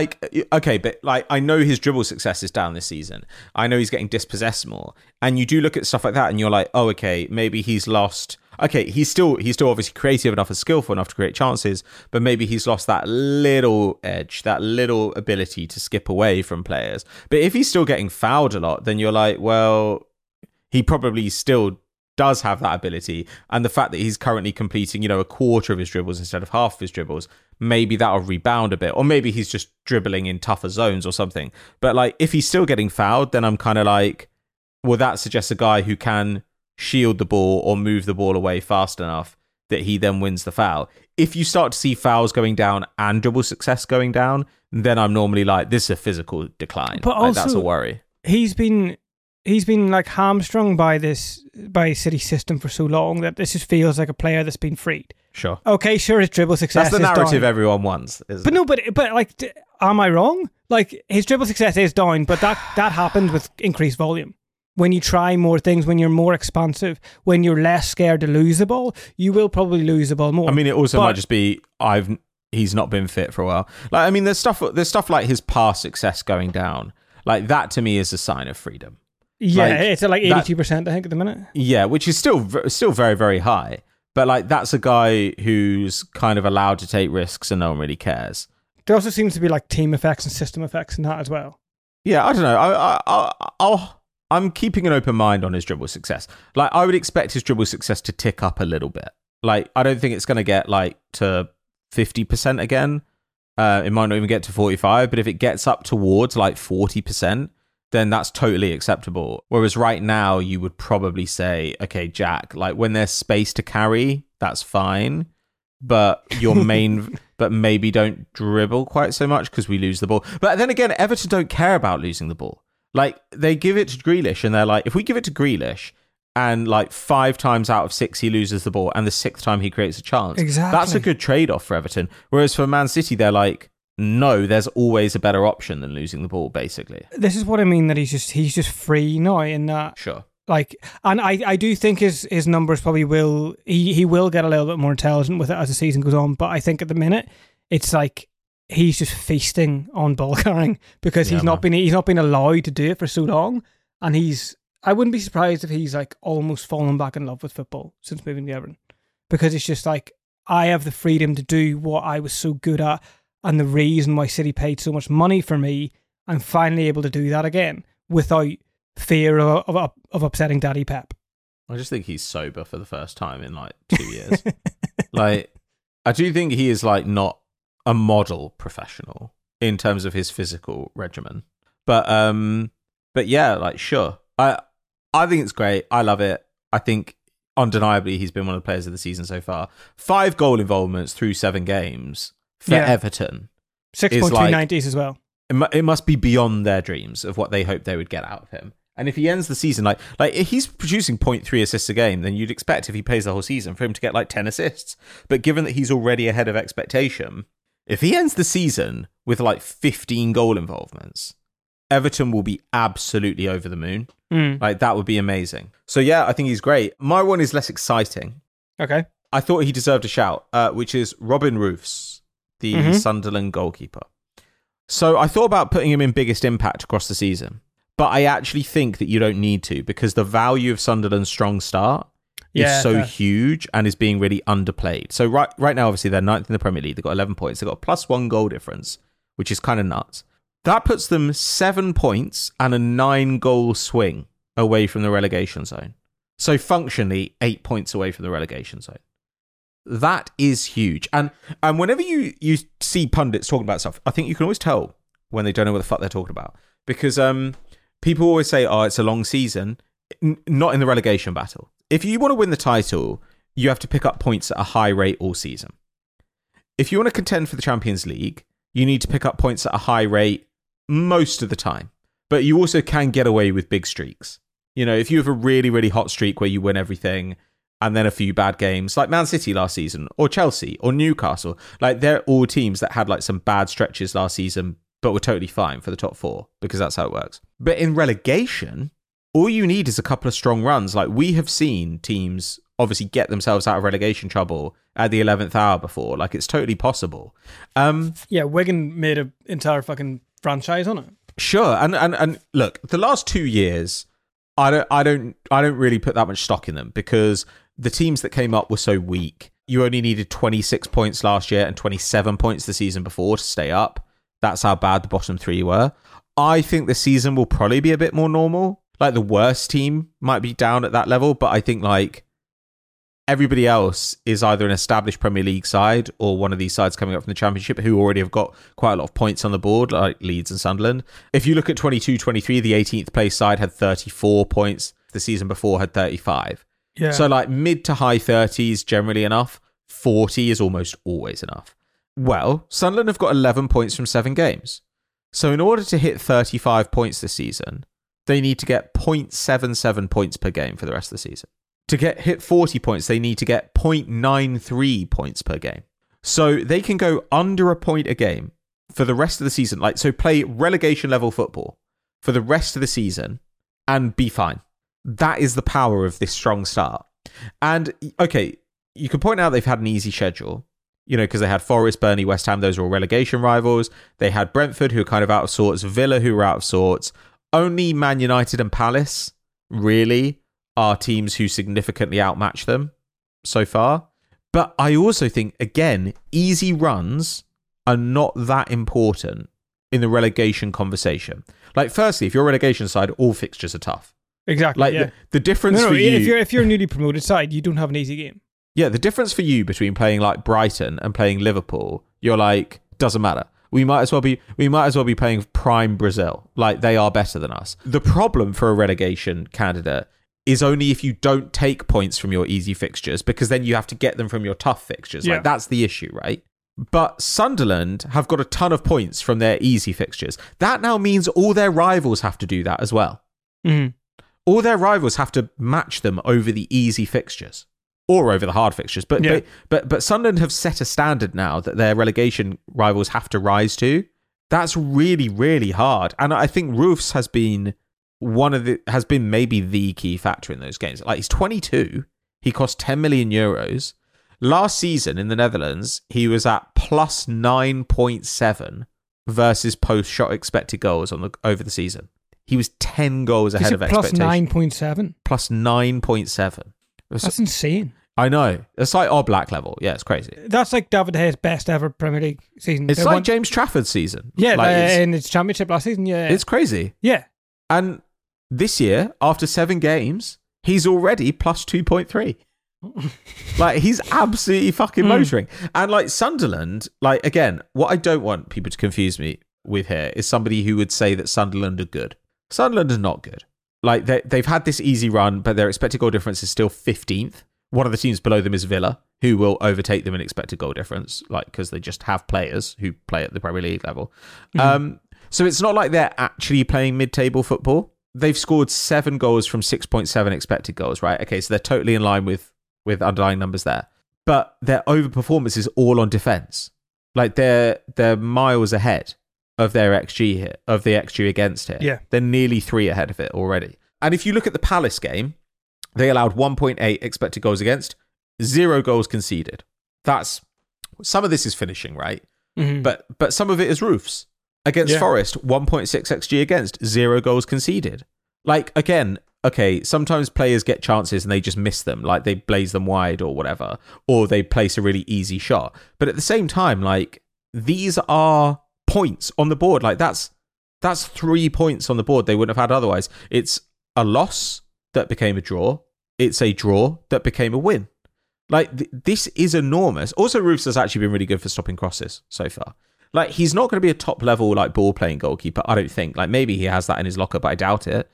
A: I know his dribble success is down this season. I know he's getting dispossessed more. And you do look at stuff like that and you're like, oh, okay, maybe he's lost. Okay, he's still obviously creative enough and skillful enough to create chances, but maybe he's lost that little edge, that little ability to skip away from players. But if he's still getting fouled a lot, then you're like, well, he probably still does have that ability. And the fact that he's currently completing, a quarter of his dribbles instead of half of his dribbles, maybe that'll rebound a bit. Or maybe he's just dribbling in tougher zones or something. But like, if he's still getting fouled, then I'm kind of like, well, that suggests a guy who can shield the ball or move the ball away fast enough that he then wins the foul. If you start to see fouls going down and dribble success going down, then I'm normally like, this is a physical decline.
B: But also,
A: that's a worry.
B: He's been like hamstrung by City system for so long that this just feels like a player that's been freed.
A: Sure.
B: Okay, sure, his dribble success
A: That's the narrative
B: down.
A: everyone wants, isn't it?
B: But like, am I wrong? Like, his dribble success is down, but that happens with increased volume. When you try more things, when you're more expansive, when you're less scared to lose the ball, you will probably lose the ball more.
A: I mean, it also might just be he's not been fit for a while. Like, I mean, there's stuff like his pass success going down. Like, that to me is a sign of freedom.
B: Yeah, it's at like 82%, I think, at the minute.
A: Yeah, which is still very, very high. But like, that's a guy who's kind of allowed to take risks and no one really cares.
B: There also seems to be like team effects and system effects in that as well.
A: Yeah, I don't know. I'm keeping an open mind on his dribble success. Like, I would expect his dribble success to tick up a little bit. Like, I don't think it's going to get like to 50% again. It might not even get to 45, but if it gets up towards like 40%, then that's totally acceptable. Whereas right now, you would probably say, okay, Jack, like, when there's space to carry, that's fine. But your main, but maybe don't dribble quite so much because we lose the ball. But then again, Everton don't care about losing the ball. Like, they give it to Grealish and they're like, if we give it to Grealish and like 5 times out of 6 he loses the ball and the 6th time he creates a chance, that's a good trade-off for Everton. Whereas for Man City, they're like, no, there's always a better option than losing the ball, basically.
B: This is what I mean, that he's just free now in that.
A: Sure.
B: Like, and I do think his numbers probably will, he will get a little bit more intelligent with it as the season goes on, but I think at the minute, it's like, he's just feasting on ball carrying because he's not been allowed to do it for so long, and I wouldn't be surprised if he's like almost fallen back in love with football since moving to Everton, because it's just like, I have the freedom to do what I was so good at, and the reason why City paid so much money for me, I'm finally able to do that again without fear of upsetting Daddy Pep.
A: I just think he's sober for the first time in like 2 years. Like, I do think he is like not a model professional in terms of his physical regimen, but yeah, like, sure, I think it's great. I love it. I think undeniably he's been one of the players of the season so far. 5 goal involvements through 7 games for Everton.
B: 6.290s as well.
A: It must be beyond their dreams of what they hoped they would get out of him. And if he ends the season like if he's producing 0.3 assists a game, then you'd expect, if he plays the whole season, for him to get like 10 assists. But given that he's already ahead of expectation, if he ends the season with like 15 goal involvements, Everton will be absolutely over the moon. Like, that would be amazing. So yeah, I think he's great. My one is less exciting.
B: Okay.
A: I thought he deserved a shout, which is Robin Roofs, the Sunderland goalkeeper. So I thought about putting him in biggest impact across the season, but I actually think that you don't need to, because the value of Sunderland's strong start is so huge and is being really underplayed. So right now, obviously, they're 9th in the Premier League. They've got 11 points. They've got a +1 goal difference, which is kind of nuts. That puts them 7 points and a 9 goal swing away from the relegation zone. So functionally, 8 points away from the relegation zone. That is huge. And whenever you see pundits talking about stuff, I think you can always tell when they don't know what the fuck they're talking about. Because people always say, oh, it's a long season. Not in the relegation battle. If you want to win the title, you have to pick up points at a high rate all season. If you want to contend for the Champions League, you need to pick up points at a high rate most of the time. But you also can get away with big streaks. You know, if you have a really, really hot streak where you win everything and then a few bad games, like Man City last season, or Chelsea, or Newcastle, like they're all teams that had like some bad stretches last season, but were totally fine for the top four, because that's how it works. But in relegation, all you need is a couple of strong runs. Like we have seen teams obviously get themselves out of relegation trouble at the 11th hour before. Like it's totally possible.
B: Yeah, Wigan made an entire fucking franchise on it.
A: Sure, and look, the last 2 years, I don't really put that much stock in them because the teams that came up were so weak. You only needed 26 points last year and 27 points the season before to stay up. That's how bad the bottom three were. I think the season will probably be a bit more normal. Like the worst team might be down at that level, but I think like everybody else is either an established Premier League side or one of these sides coming up from the Championship who already have got quite a lot of points on the board, like Leeds and Sunderland. If you look at 22-23, the 18th place side had 34 points. The season before had 35.
B: Yeah.
A: So like mid to high 30s generally enough. 40 is almost always enough. Well, Sunderland have got 11 points from 7 games. So in order to hit 35 points this season, they need to get 0.77 points per game for the rest of the season. To hit 40 points, they need to get 0.93 points per game. So they can go under a point a game for the rest of the season. Like, so play relegation level football for the rest of the season and be fine. That is the power of this strong start. And, okay, you can point out they've had an easy schedule, you know, because they had Forest, Burnley, West Ham. Those were all relegation rivals. They had Brentford, who are kind of out of sorts, Villa, who were out of sorts. Only Man United and Palace, really, are teams who significantly outmatch them so far. But I also think, again, easy runs are not that important in the relegation conversation. Like, firstly, if you're a relegation side, all fixtures are tough.
B: Exactly.
A: Like
B: yeah.
A: the difference for you,
B: if you're a newly promoted side, you don't have an easy game.
A: Yeah, the difference for you between playing like Brighton and playing Liverpool, you're like, doesn't matter. We might as well be playing prime Brazil. Like, they are better than us. The problem for a relegation candidate is only if you don't take points from your easy fixtures, because then you have to get them from your tough fixtures.
B: Yeah.
A: Like, that's the issue, right? But Sunderland have got a ton of points from their easy fixtures. That now means all their rivals have to do that as well.
B: Mm-hmm.
A: All their rivals have to match them over the easy fixtures or over the hard fixtures. But Sunderland have set a standard now that their relegation rivals have to rise to. That's really, really hard. And I think Roofs has been maybe the key factor in those games. Like, he's 22. He cost 10 million euros. Last season in the Netherlands, he was at plus 9.7 versus post-shot expected goals over the season. He was 10 goals ahead of expectation.
B: Plus 9.7?
A: Plus 9.7.
B: That's insane.
A: I know. It's like Oblak level. Yeah, it's crazy.
B: That's like David Hayes' best ever Premier League season.
A: It's like James Trafford's season.
B: Yeah, in its championship last season, yeah.
A: It's crazy.
B: Yeah.
A: And this year, after 7 games, he's already plus 2.3. Like, he's absolutely fucking motoring. And like Sunderland, like, again, what I don't want people to confuse me with here is somebody who would say that Sunderland are good. Sunderland is not good. Like, they've had this easy run, but their expected goal difference is still 15th. One of the teams below them is Villa, who will overtake them in expected goal difference, like, because they just have players who play at the Premier League level. Mm-hmm. So it's not like they're actually playing mid-table football. They've scored 7 goals from 6.7 expected goals, right? Okay, so they're totally in line with underlying numbers there. But their overperformance is all on defence. Like, they're miles ahead of their XG here, of the XG against here.
B: Yeah.
A: They're nearly 3 ahead of it already. And if you look at the Palace game, they allowed 1.8 expected goals against, 0 goals conceded. That's, some of this is finishing, right?
B: Mm-hmm.
A: But some of it is roofs. Against Forest, 1.6 XG against, 0 goals conceded. Like, again, okay, sometimes players get chances and they just miss them, like they blaze them wide or whatever, or they place a really easy shot. But at the same time, like, these are points on the board. Like, that's 3 points on the board they wouldn't have had otherwise. It's a loss that became a draw. It's a draw that became a win. Like, this is enormous. Also, Roofs has actually been really good for stopping crosses so far. Like, he's not going to be a top-level, like, ball-playing goalkeeper, I don't think. Like, maybe he has that in his locker, but I doubt it.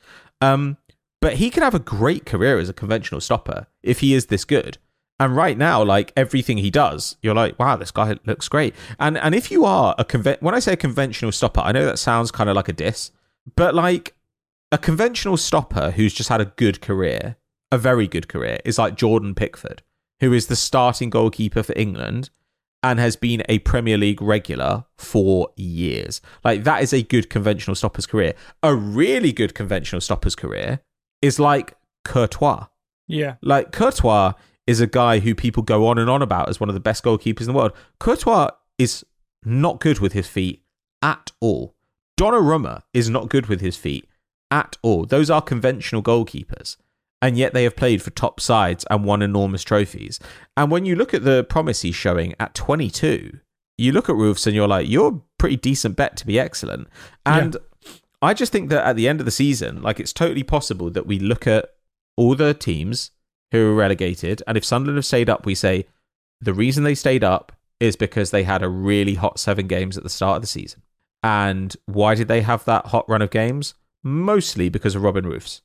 A: But he can have a great career as a conventional stopper if he is this good. And right now, like, everything he does, you're like, wow, this guy looks great. And if you are when I say a conventional stopper, I know that sounds kind of like a diss, but, like, a conventional stopper who's just had a good career, a very good career, is like Jordan Pickford, who is the starting goalkeeper for England and has been a Premier League regular for years. Like, that is a good conventional stopper's career. A really good conventional stopper's career is like Courtois.
B: Yeah.
A: Like, Courtois is a guy who people go on and on about as one of the best goalkeepers in the world. Courtois is not good with his feet at all. Donnarumma is not good with his feet at all. Those are conventional goalkeepers. And yet they have played for top sides and won enormous trophies. And when you look at the promise he's showing at 22, you look at Roofs and you're like, you're a pretty decent bet to be excellent. And I just think that at the end of the season, like, it's totally possible that we look at all the teams who were relegated, and if Sunderland have stayed up, we say the reason they stayed up is because they had a really hot 7 games at the start of the season. And why did they have that hot run of games? Mostly because of Robin Roofs.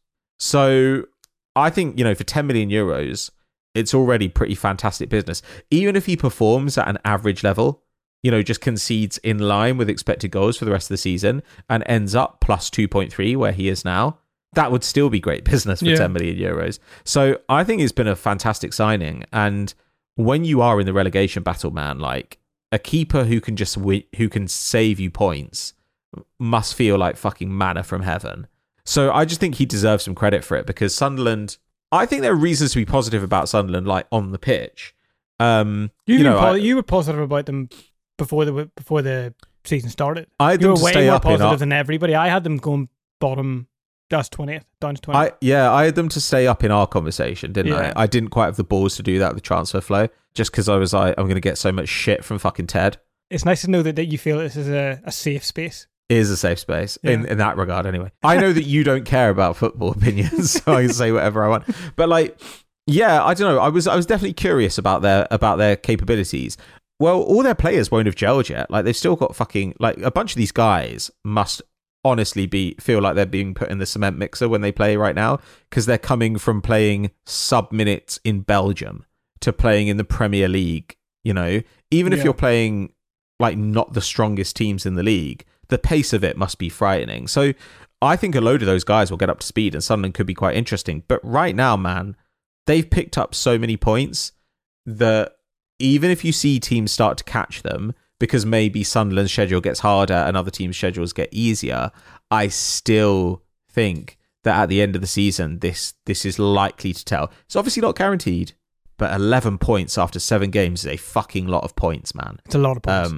A: So I think, you know, for 10 million euros, it's already pretty fantastic business. Even if he performs at an average level, you know, just concedes in line with expected goals for the rest of the season and ends up plus 2.3 where he is now, that would still be great business for 10 million euros. So I think it's been a fantastic signing. And when you are in the relegation battle, man, like, a keeper who can just who can save you points must feel like fucking manna from heaven. So I just think he deserves some credit for it, because Sunderland, I think there are reasons to be positive about Sunderland, like, on the pitch.
B: You were positive about them before the season started.
A: I had them to stay up.
B: You were way more positive than everybody. I had them going bottom. Just 20th, down to 20th.
A: I had them to stay up in our conversation, didn't I? I didn't quite have the balls to do that with transfer flow, just because I was like, I'm going to get so much shit from fucking Ted.
B: It's nice to know that you feel this is a safe space.
A: It is a safe space, in that regard, anyway. I know that you don't care about football opinions, so I can say whatever I want. But, like, yeah, I don't know. I was definitely curious about their capabilities. Well, all their players won't have gelled yet. Like, they've still got fucking, like, a bunch of these guys must honestly feel like they're being put in the cement mixer when they play right now, because they're coming from playing sub minutes in Belgium to playing in the Premier League. You know, even if you're playing, like, not the strongest teams in the league, the pace of it must be frightening. So I think a load of those guys will get up to speed and Sunderland could be quite interesting. But right now, man, they've picked up so many points that even if you see teams start to catch them, because maybe Sunderland's schedule gets harder and other teams' schedules get easier, I still think that at the end of the season, this is likely to tell. It's obviously not guaranteed, but 11 points after 7 games is a fucking lot of points, man.
B: It's a lot of points.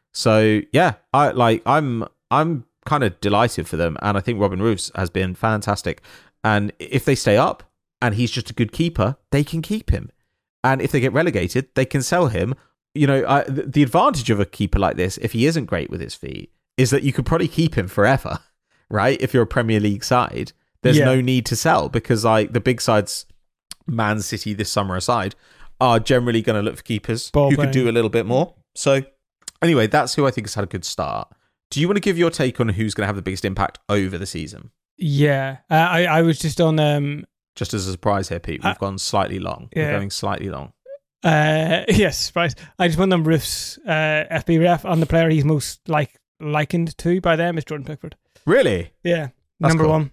A: So yeah, I'm kind of delighted for them, and I think Robin Roofs has been fantastic. And if they stay up and he's just a good keeper, they can keep him. And if they get relegated, they can sell him. You know, the advantage of a keeper like this, if he isn't great with his feet, is that you could probably keep him forever, right? If you're a Premier League side, there's no need to sell, because, like, the big sides, Man City this summer aside, are generally going to look for keepers who could do a little bit more. So anyway, that's who I think has had a good start. Do you want to give your take on who's going to have the biggest impact over the season?
B: Yeah, I was just on...
A: Just as a surprise here, Pete, we've gone slightly long. Yeah. We're going slightly long.
B: Yes, surprise. I just went on Roofs FB ref, and the player he's most likened to by them is Jordan Pickford.
A: Really?
B: Yeah, that's number cool.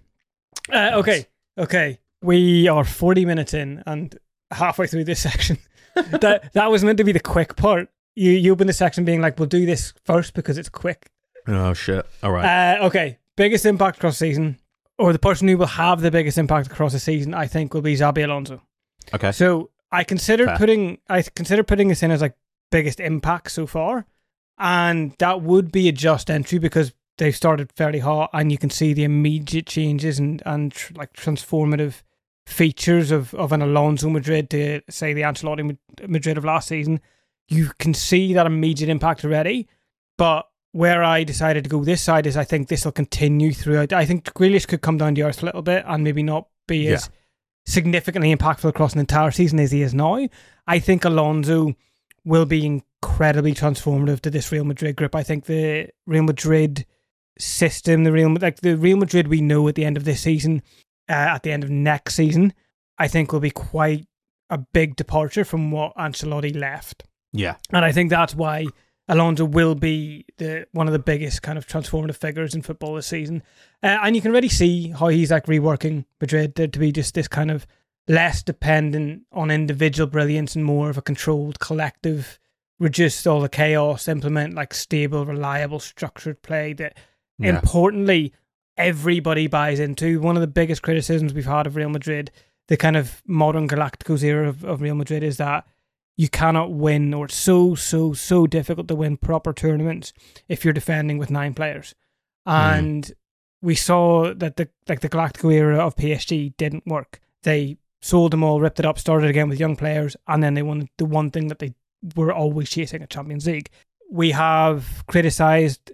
B: 1. Okay. We are 40 minutes in and halfway through this section. that was meant to be the quick part. You open the section being like, we'll do this first because it's quick.
A: Oh shit! All right.
B: Okay. Biggest impact across the season, or the person who will have the biggest impact across the season, I think, will be Xabi Alonso.
A: Okay.
B: So I consider putting this in as like biggest impact so far, and that would be a just entry because they've started fairly hot, and you can see the immediate changes and like transformative features of an Alonso Madrid to, say, the Ancelotti Madrid of last season. You can see that immediate impact already, but where I decided to go this side is I think this will continue throughout. I think Grealish could come down to earth a little bit and maybe not be as significantly impactful across an entire season as he is now. I think Alonso will be incredibly transformative to this Real Madrid group. I think the Real Madrid system, the Real Madrid we know at the end of this season, at the end of next season, I think will be quite a big departure from what Ancelotti left.
A: Yeah.
B: And I think that's why Alonso will be one of the biggest kind of transformative figures in football this season. And you can already see how he's like reworking Madrid to be just this kind of less dependent on individual brilliance and more of a controlled collective, reduce all the chaos, implement like stable, reliable, structured play that importantly everybody buys into. One of the biggest criticisms we've had of Real Madrid, the kind of modern Galacticos era of Real Madrid, is that you cannot win, or it's so difficult to win proper tournaments if you're defending with 9 players. And we saw that the Galactico era of PSG didn't work. They sold them all, ripped it up, started again with young players, and then they won the one thing that they were always chasing, a Champions League. We have criticised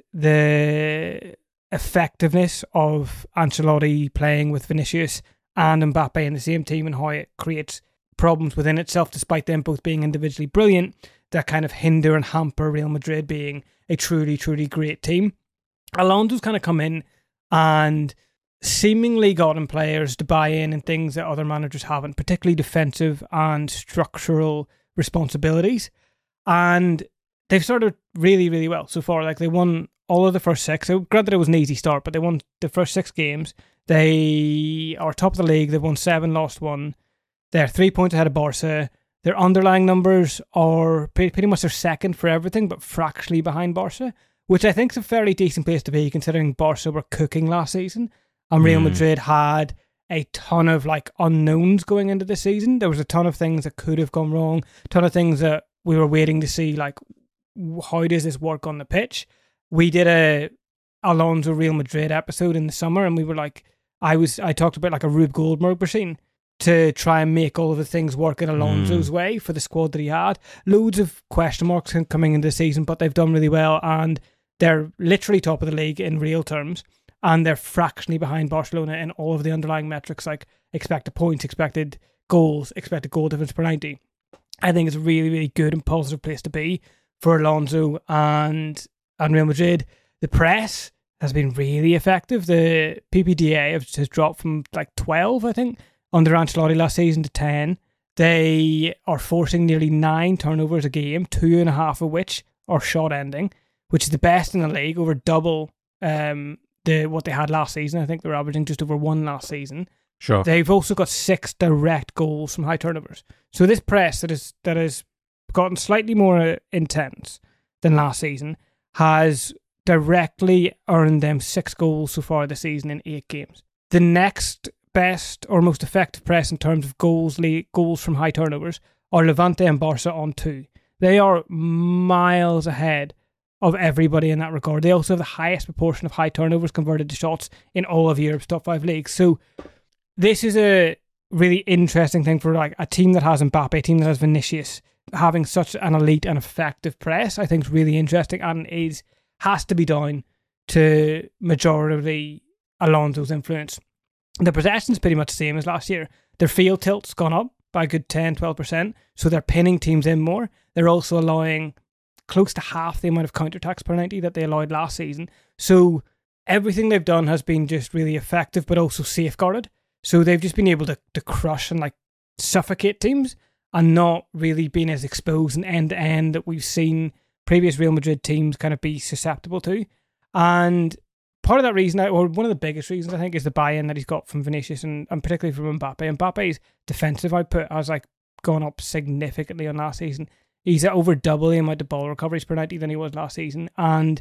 B: the effectiveness of Ancelotti playing with Vinicius and Mbappe in the same team and how it creates problems within itself, despite them both being individually brilliant, that kind of hinder and hamper Real Madrid being a truly great team. Alonso's kind of come in and seemingly gotten players to buy in things that other managers haven't, particularly defensive and structural responsibilities. And they've started really well so far. Like, they won all of the first 6. So granted, it was an easy start, but they won the first 6 games. They are top of the league. They've won 7, lost 1. They're 3 points ahead of Barca. Their underlying numbers are pretty much their second for everything, but fractionally behind Barca, which I think is a fairly decent place to be, considering Barca were cooking last season and Real Madrid had a ton of like unknowns going into the season. There was a ton of things that could have gone wrong, a ton of things that we were waiting to see, like, how does this work on the pitch? We did a Alonso Real Madrid episode in the summer, and we were like, I talked about like a Rube Goldberg machine to try and make all of the things work in Alonso's way for the squad that he had. Loads of question marks coming into the season, but they've done really well, and they're literally top of the league in real terms, and they're fractionally behind Barcelona in all of the underlying metrics, like expected points, expected goals, expected goal difference per 90. I think it's a really good and positive place to be for Alonso and Real Madrid. The press has been really effective. The PPDA has dropped from like 12, I think, under Ancelotti last season to 10. They are forcing nearly 9 turnovers a game, 2.5 of which are shot ending, which is the best in the league, over double what they had last season. I think they were averaging just over 1 last season.
A: Sure.
B: They've also got 6 direct goals from high turnovers. So this press that has gotten slightly more intense than last season has directly earned them 6 goals so far this season in 8 games. The next best or most effective press in terms of goals from high turnovers are Levante and Barca on 2. They are miles ahead of everybody in that regard. They also have the highest proportion of high turnovers converted to shots in all of Europe's top 5 leagues. So this is a really interesting thing for like a team that has Mbappe, a team that has Vinicius, having such an elite and effective press. I think is really interesting, and has to be down to majority Alonso's influence. The possession's pretty much the same as last year. Their field tilt's gone up by a good 10-12%, so they're pinning teams in more. They're also allowing close to half the amount of counterattacks per 90 that they allowed last season. So everything they've done has been just really effective, but also safeguarded. So they've just been able to crush and like suffocate teams and not really being as exposed and end-to-end that we've seen previous Real Madrid teams kind of be susceptible to. And part of that reason, or one of the biggest reasons, I think, is the buy-in that he's got from Vinicius and particularly from Mbappe. Mbappe's defensive output has like gone up significantly on last season. He's at over double the amount of ball recoveries per 90 than he was last season. And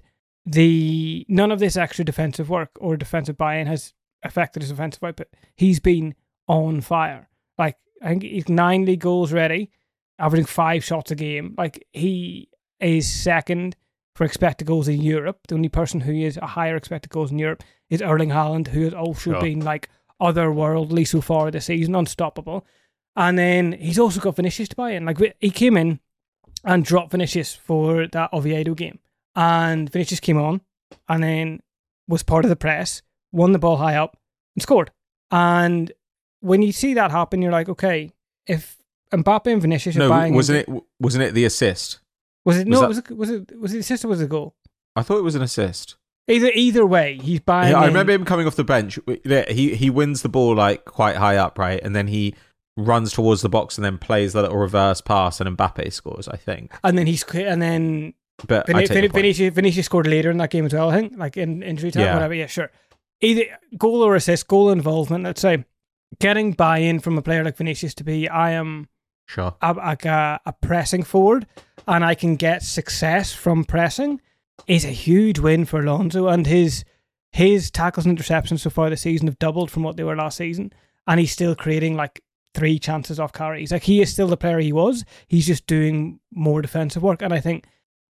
B: none of this extra defensive work or defensive buy-in has affected his offensive output. He's been on fire. Like, I think he's 9 league goals ready, averaging 5 shots a game. Like, he is second for expected goals in Europe. The only person who is a higher expected goals in Europe is Erling Haaland, who has also been like otherworldly so far this season, unstoppable. And then he's also got Vinicius to buy in. Like, he came in and dropped Vinicius for that Oviedo game, and Vinicius came on and then was part of the press, won the ball high up and scored. And when you see that happen, you're like, okay, if Mbappe and Vinicius are buying...
A: Wasn't it the assist?
B: Was it the assist or was it a goal?
A: I thought it was an assist.
B: Either way, he's buying.
A: Yeah, I remember him coming off the bench. He wins the ball like quite high up, right? And then he runs towards the box and then plays the little reverse pass, and Mbappe scores, I think.
B: And then
A: but
B: Vinicius scored later in that game as well, I think, like in injury time, whatever. Yeah, sure. Either goal or assist, goal involvement. Let's say getting buy-in from a player like Vinicius to be, I am
A: sure
B: a pressing forward, and I can get success from pressing, is a huge win for Alonso. And his tackles and interceptions so far this season have doubled from what they were last season, and he's still creating like 3 chances off carries. Like, he is still the player he was. He's just doing more defensive work, and I think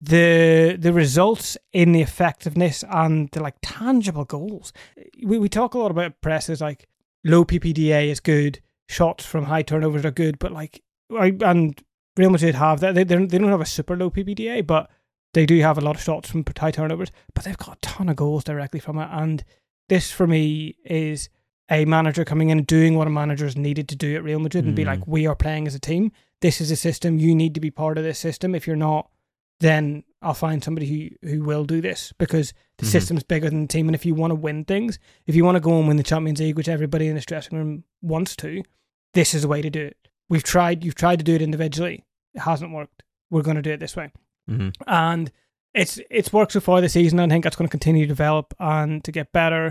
B: the results in the effectiveness and the like tangible goals. We talk a lot about presses, like low PPDA is good, shots from high turnovers are good, but like, and Real Madrid have that. They don't have a super low PPDA, but they do have a lot of shots from high turnovers, but they've got a ton of goals directly from it. And this, for me, is a manager coming in and doing what a manager's needed to do at Real Madrid and be like, we are playing as a team. This is a system. You need to be part of this system. If you're not, then I'll find somebody who will do this, because the system's bigger than the team. And if you want to win things, if you want to go and win the Champions League, which everybody in this dressing room wants to, this is the way to do it. You've tried to do it individually. It hasn't worked. We're going to do it this way. And it's worked so far this season. I think that's going to continue to develop and to get better.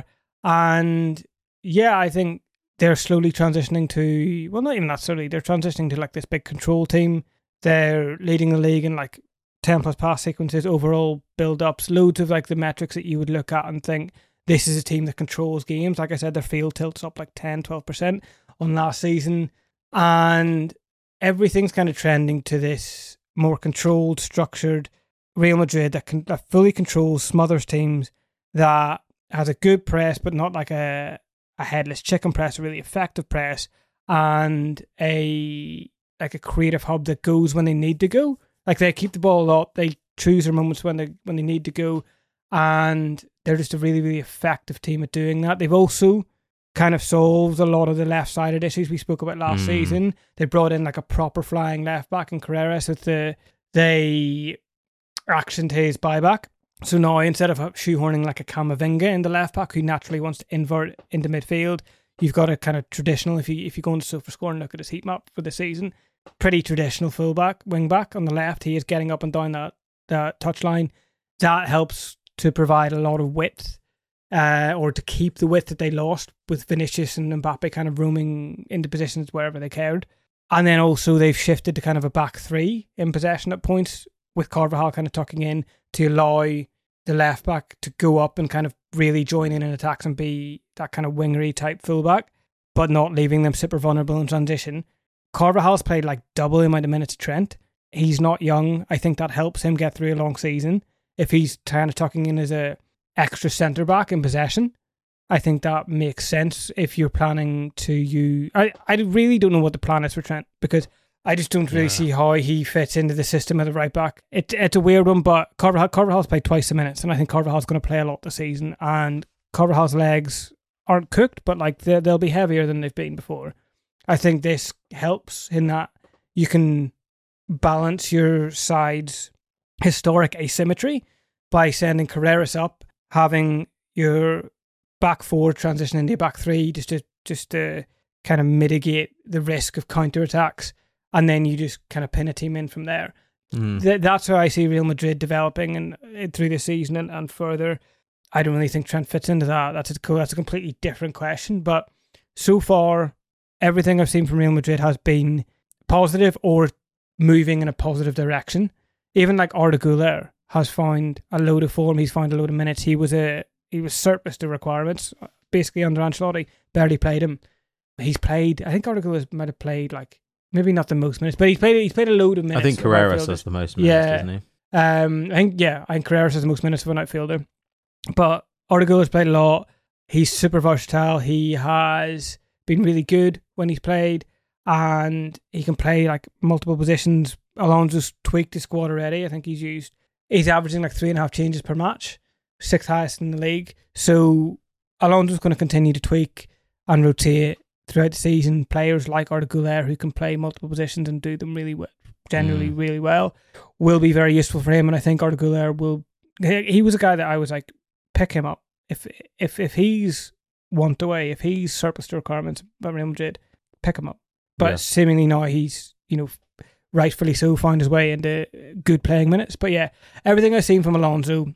B: And yeah, I think they're slowly transitioning to, well, not even that slowly, they're transitioning to like this big control team. They're leading the league in like 10 plus pass sequences, overall build-ups, loads of like the metrics that you would look at and think this is a team that controls games. Like I said, their field tilt's up like 10-12% on last season, and everything's kind of trending to this more controlled, structured Real Madrid that fully controls, smothers teams, that has a good press but not like a headless chicken press, a really effective press, and a creative hub that goes when they need to go. Like, they keep the ball a lot, they choose their moments when they need to go, and they're just a really, really effective team at doing that. They've also kind of solved a lot of the left-sided issues we spoke about last season. They brought in like a proper flying left-back in Carreras with they actioned his buyback. So now, instead of shoehorning like a Camavinga in the left-back who naturally wants to invert into midfield, you've got a kind of traditional, if you go into SofaScore and look at his heat map for the season, pretty traditional wing back on the left. He is getting up and down that touchline. That helps to provide a lot of width, or to keep the width that they lost with Vinicius and Mbappe kind of roaming into positions wherever they cared. And then also they've shifted to kind of a back 3 in possession at points, with Carvajal kind of tucking in to allow the left back to go up and kind of really join in attacks and be that kind of wingery type fullback, but not leaving them super vulnerable in transition. Carvajal's played like double the amount of minutes of Trent. He's not young. I think that helps him get through a long season. If he's kind of tucking in as a extra centre back in possession, I think that makes sense if you're planning to use... I really don't know what the plan is for Trent, because I just don't really see how he fits into the system at the right back. It's a weird one, but Carvajal's played twice the minutes, and I think Carvajal's going to play a lot this season, and Carvajal's legs aren't cooked, but like they'll be heavier than they've been before. I think this helps in that you can balance your side's historic asymmetry by sending Carreras up, having your back 4 transition into back 3 just to kind of mitigate the risk of counterattacks, and then you just kind of pin a team in from there. That's how I see Real Madrid developing and through this season and further. I don't really think Trent fits into that. That's a completely different question, but so far everything I've seen from Real Madrid has been positive or moving in a positive direction. Even like Arda Güler has found a load of form. He's found a load of minutes. He was surplus to requirements basically under Ancelotti. Barely played him. He's played. I think Arda Güler might have played like maybe not the most minutes, but he's played a load of minutes.
A: I think Carreras has the most minutes, doesn't he?
B: I think Carreras has the most minutes of an outfielder. But Arda Güler's played a lot. He's super versatile. He has been really good when he's played, and he can play like multiple positions. Alonso's tweaked his squad already. I think he's used He's averaging like 3.5 changes per match, 6th highest in the league. So Alonso's going to continue to tweak and rotate throughout the season players like Arda Güler, who can play multiple positions and do them really well, generally really well, will be very useful for him. And I think Arda Güler will. He was a guy that I was like, pick him up if he's want away, if he's surplus to requirements by Real Madrid, pick him up. But seemingly now he's, rightfully so, found his way into good playing minutes. But yeah, everything I've seen from Alonso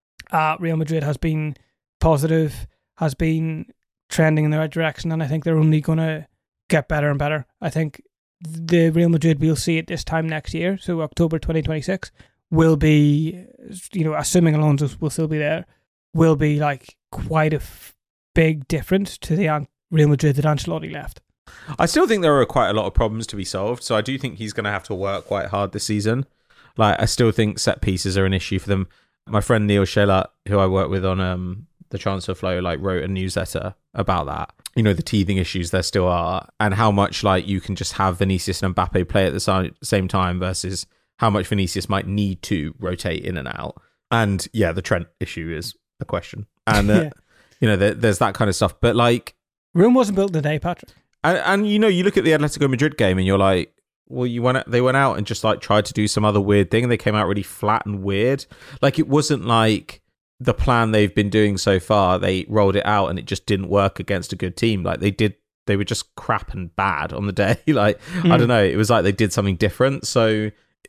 B: at Real Madrid has been positive, has been trending in the right direction, and I think they're only going to get better and better. I think the Real Madrid we'll see at this time next year, so October 2026, will be, assuming Alonso will still be there, will be like quite a big difference to the Real Madrid that Ancelotti left.
A: I still think there are quite a lot of problems to be solved, so I do think he's going to have to work quite hard this season. Like, I still think set pieces are an issue for them. My friend Neil Scheller, who I work with on the Transfer Flow, wrote a newsletter about that. The teething issues there still are, and how much you can just have Vinicius and Mbappe play at the same time versus how much Vinicius might need to rotate in and out. And yeah, the Trent issue is a question. And there's that kind of stuff. But
B: Rome wasn't built in a day, Patrick.
A: And you look at the Atletico Madrid game and you're like, well, they went out and just tried to do some other weird thing and they came out really flat and weird. It wasn't like the plan they've been doing so far. They rolled it out and it just didn't work against a good team. They were just crap and bad on the day. I don't know. It was like they did something different. So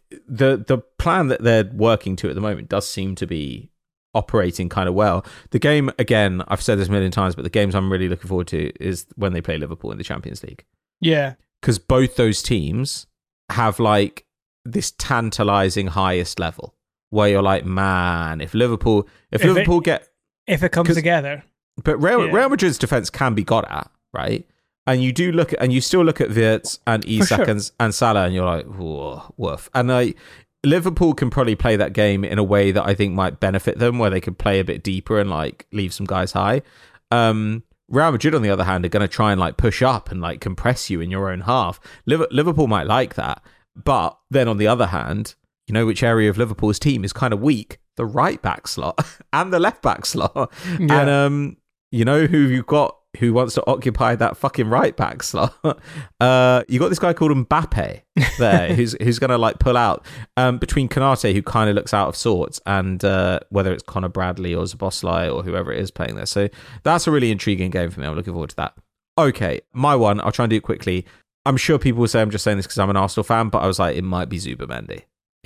A: the plan that they're working to at the moment does seem to be operating kind of well. The game, again, I've said this a million times, but the games I'm really looking forward to is when they play Liverpool in the Champions League.
B: Yeah.
A: Because both those teams have this tantalizing highest level where you're like, man, if Liverpool get...
B: If it comes together.
A: But Real Madrid's defense can be got at, right? And you still look at Wirtz and Isak and Salah and you're like, woof. And Liverpool can probably play that game in a way that I think might benefit them, where they could play a bit deeper and leave some guys high. Real Madrid, on the other hand, are going to try and push up and compress you in your own half. Liverpool might like that, but then on the other hand, which area of Liverpool's team is kind of weak? The right back slot and the left back slot. Yeah. And who you've got who wants to occupy that fucking right back slot? You got this guy called Mbappe there, who's going to pull out between Konate, who kind of looks out of sorts, and whether it's Conor Bradley or Szoboszlai or whoever it is playing there. So that's a really intriguing game for me. I'm looking forward to that. Okay, my one, I'll try and do it quickly. I'm sure people will say I'm just saying this because I'm an Arsenal fan, but I was like, it might be Zubimendi.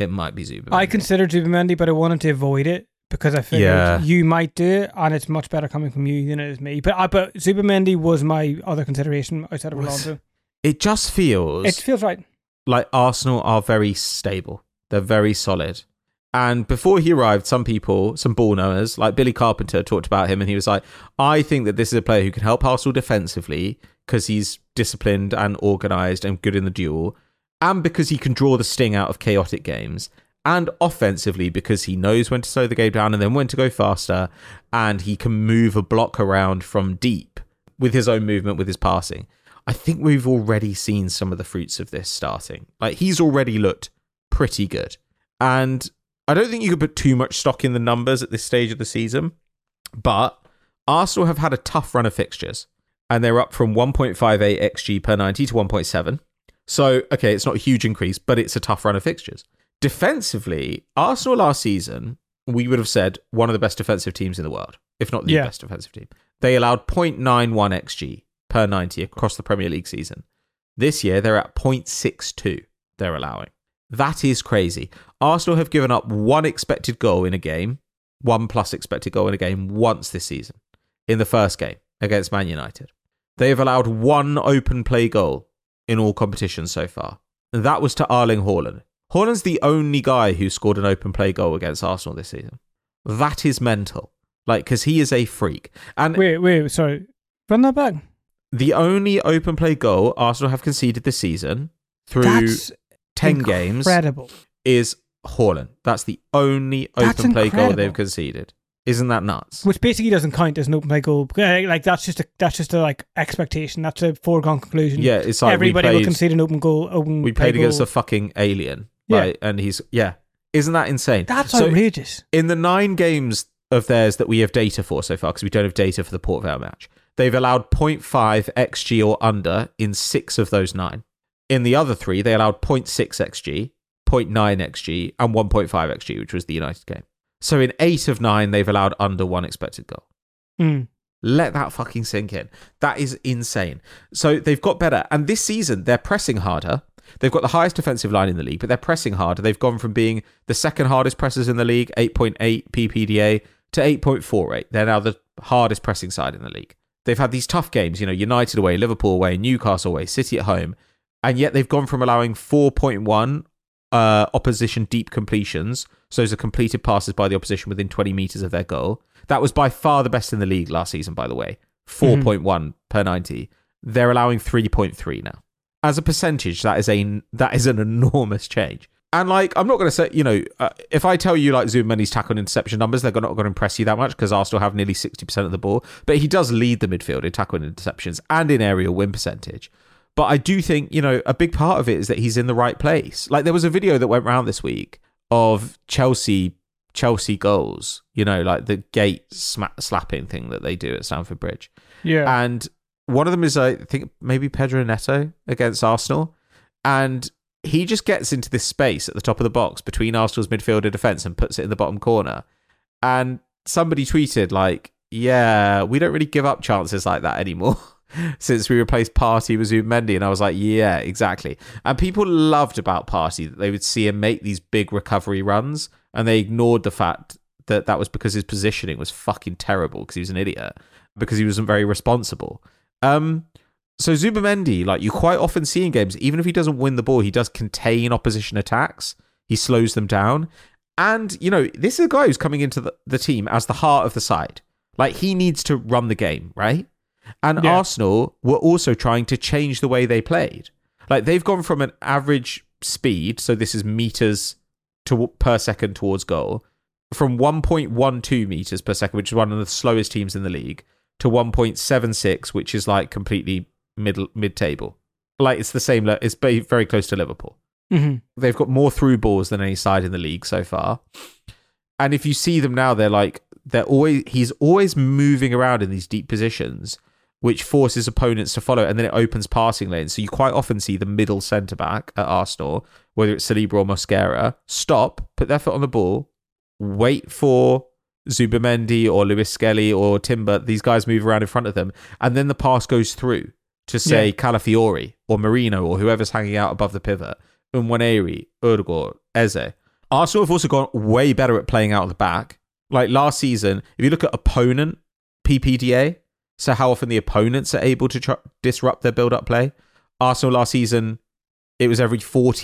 A: I considered
B: Zubimendi, but I wanted to avoid it because I figured you might do it, and it's much better coming from you than it is me. But Zubimendi was my other consideration outside of Alonso.
A: It just feels...
B: It feels right.
A: Like Arsenal are very stable. They're very solid. And before he arrived, some ball knowers, like Billy Carpenter, talked about him, and he was like, I think that this is a player who can help Arsenal defensively because he's disciplined and organised and good in the duel, and because he can draw the sting out of chaotic games, and offensively because he knows when to slow the game down and then when to go faster, and he can move a block around from deep with his own movement, with his passing. I think we've already seen some of the fruits of this starting. He's already looked pretty good. And I don't think you could put too much stock in the numbers at this stage of the season, but Arsenal have had a tough run of fixtures, and they're up from 1.58 XG per 90 to 1.7. So, okay, it's not a huge increase, but it's a tough run of fixtures. Defensively, Arsenal last season, we would have said one of the best defensive teams in the world, if not the best defensive team. They allowed 0.91 XG per 90 across the Premier League season. This year, they're at 0.62 they're allowing. That is crazy. Arsenal have given up one expected goal in a game, 1+ expected goal in a game once this season, in the first game against Man United. They have allowed one open play goal in all competitions so far. And that was to Erling Haaland. Haaland's the only guy who scored an open play goal against Arsenal this season. That is mental. Because he is a freak. And
B: wait, sorry. Run that back.
A: The only open play goal Arsenal have conceded this season through 10 games is Haaland. That's the only open play goal they've conceded. Isn't that nuts?
B: Which basically doesn't count as an open play goal. That's just a expectation. That's a foregone conclusion.
A: Yeah, it's like
B: everybody will concede an open goal.
A: We played against a fucking alien, right? And it's Isn't that insane?
B: That's outrageous.
A: In the 9 games of theirs that we have data for so far, because we don't have data for the Port Vale match, they've allowed 0.5 XG or under in 6 of those 9. In the other 3, they allowed 0.6 XG, 0.9 XG, and 1.5 XG, which was the United game. So in 8 of 9, they've allowed under 1 expected goal. Let that fucking sink in. That is insane. So they've got better. And this season, they're pressing harder. They've got the highest defensive line in the league, but they're pressing harder. They've gone from being the second hardest pressers in the league, 8.8 PPDA, to 8.48. They're now the hardest pressing side in the league. They've had these tough games, United away, Liverpool away, Newcastle away, City at home. And yet they've gone from allowing 4.1 opposition deep completions, so those are completed passes by the opposition within 20 metres of their goal. That was by far the best in the league last season, by the way. 4.1 per 90. They're allowing 3.3 now. As a percentage, that is an enormous change. And I'm not going to say, if I tell you Zubamendi's tackle and interception numbers, they're not going to impress you that much because Arsenal have nearly 60% of the ball. But he does lead the midfield in tackle and interceptions and in aerial win percentage. But I do think, a big part of it is that he's in the right place. There was a video that went around this week of Chelsea goals, the gate slapping thing that they do at Stamford Bridge.
B: Yeah.
A: And one of them is, I think, maybe Pedro Neto against Arsenal. And he just gets into this space at the top of the box between Arsenal's midfield and defence and puts it in the bottom corner. And somebody tweeted, yeah, we don't really give up chances like that anymore since we replaced Partey with Zubamendi. And I was like, yeah, exactly. And people loved about Partey that they would see him make these big recovery runs, and they ignored the fact that that was because his positioning was fucking terrible because he was an idiot, because he wasn't very responsible. So Zubamendi, you quite often see in games, even if he doesn't win the ball, he does contain opposition attacks. He slows them down. And, this is a guy who's coming into the team as the heart of the side. He needs to run the game, right? And yeah. Arsenal were also trying to change the way they played. They've gone from an average speed, so this is meters per second towards goal, from 1.12 meters per second, which is one of the slowest teams in the league, to 1.76, which is completely mid-table. It's the same, it's very close to Liverpool.
B: Mm-hmm.
A: They've got more through balls than any side in the league so far. And if you see them now, he's always moving around in these deep positions, which forces opponents to follow, and then it opens passing lanes. So you quite often see the middle centre-back at Arsenal, whether it's Saliba or Mosquera, stop, put their foot on the ball, wait for Zubamendi or Lewis Skelly or Timber, these guys move around in front of them, and then the pass goes through to, say, Calafiori or Marino or whoever's hanging out above the pivot, Nwaneri, Ødegaard, Eze. Arsenal have also gone way better at playing out of the back. Last season, if you look at opponent PPDA, so how often the opponents are able to disrupt their build-up play, Arsenal last season, it was every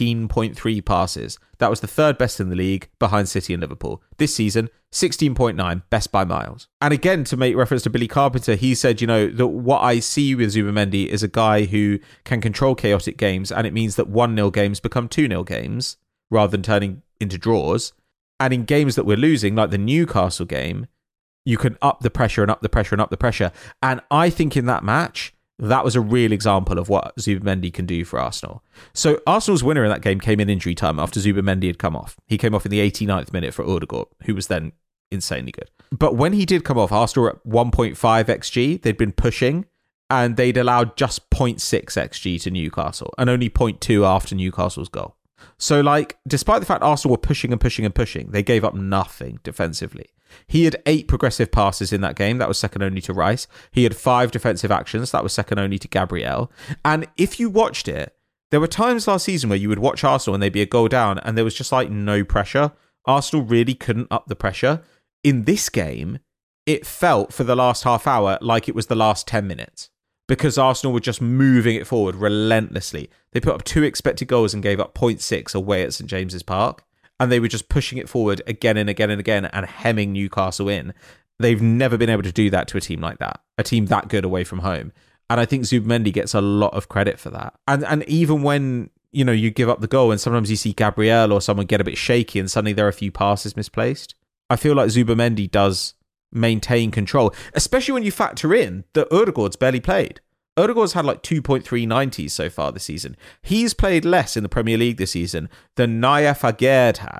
A: 14.3 passes. That was the third best in the league, behind City and Liverpool. This season, 16.9, best by miles. And again, to make reference to Billy Carpenter, he said, that what I see with Zubamendi is a guy who can control chaotic games, and it means that 1-0 games become 2-0 games, rather than turning into draws. And in games that we're losing, like the Newcastle game, you can up the pressure and up the pressure and up the pressure. And I think in that match, that was a real example of what Zubamendi can do for Arsenal. So Arsenal's winner in that game came in injury time after Zubamendi had come off. He came off in the 89th minute for Ødegaard, who was then insanely good. But when he did come off, Arsenal were at 1.5 XG. They'd been pushing, and they'd allowed just 0.6 XG to Newcastle, and only 0.2 after Newcastle's goal. So, despite the fact Arsenal were pushing and pushing and pushing, they gave up nothing defensively. He had 8 progressive passes in that game. That was second only to Rice. He had 5 defensive actions. That was second only to Gabriel. And if you watched it, there were times last season where you would watch Arsenal and they'd be a goal down and there was just no pressure. Arsenal really couldn't up the pressure. In this game, it felt for the last half hour like it was the last 10 minutes. Because Arsenal were just moving it forward relentlessly. They put up 2 expected goals and gave up 0.6 away at St James's Park. And they were just pushing it forward again and again and again and hemming Newcastle in. They've never been able to do that to a team like that. A team that good away from home. And I think Zubamendi gets a lot of credit for that. And even when, you give up the goal and sometimes you see Gabriel or someone get a bit shaky and suddenly there are a few passes misplaced, I feel like Zubamendi does maintain control, especially when you factor in that Ødegaard's barely played. Ødegaard's had 2.390s so far this season. He's played less in the Premier League this season than Nayef Aguerd has,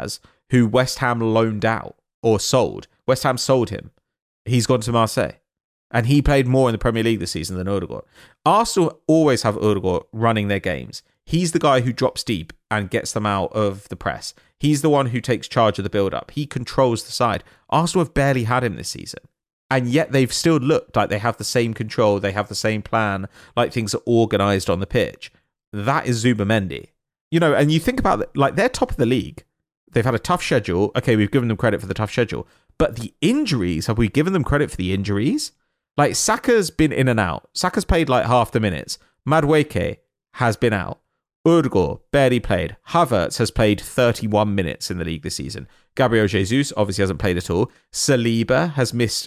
A: who West Ham loaned out or sold. West Ham sold him. He's gone to Marseille. And he played more in the Premier League this season than Odegaard. Arsenal always have Odegaard running their games. He's the guy who drops deep and gets them out of the press. He's the one who takes charge of the build-up. He controls the side. Arsenal have barely had him this season. And yet they've still looked like they have the same control. They have the same plan, like things are organised on the pitch. That is Zubimendi. You know, and you think about it, like they're top of the league. They've had a tough schedule. Okay, we've given them credit for the tough schedule. But the injuries, have we given them credit for the injuries? Like, Saka's been in and out. Saka's played like half the minutes. Madueke has been out. Odegaard barely played. Havertz has played 31 minutes in the league this season. Gabriel Jesus obviously hasn't played at all. Saliba has missed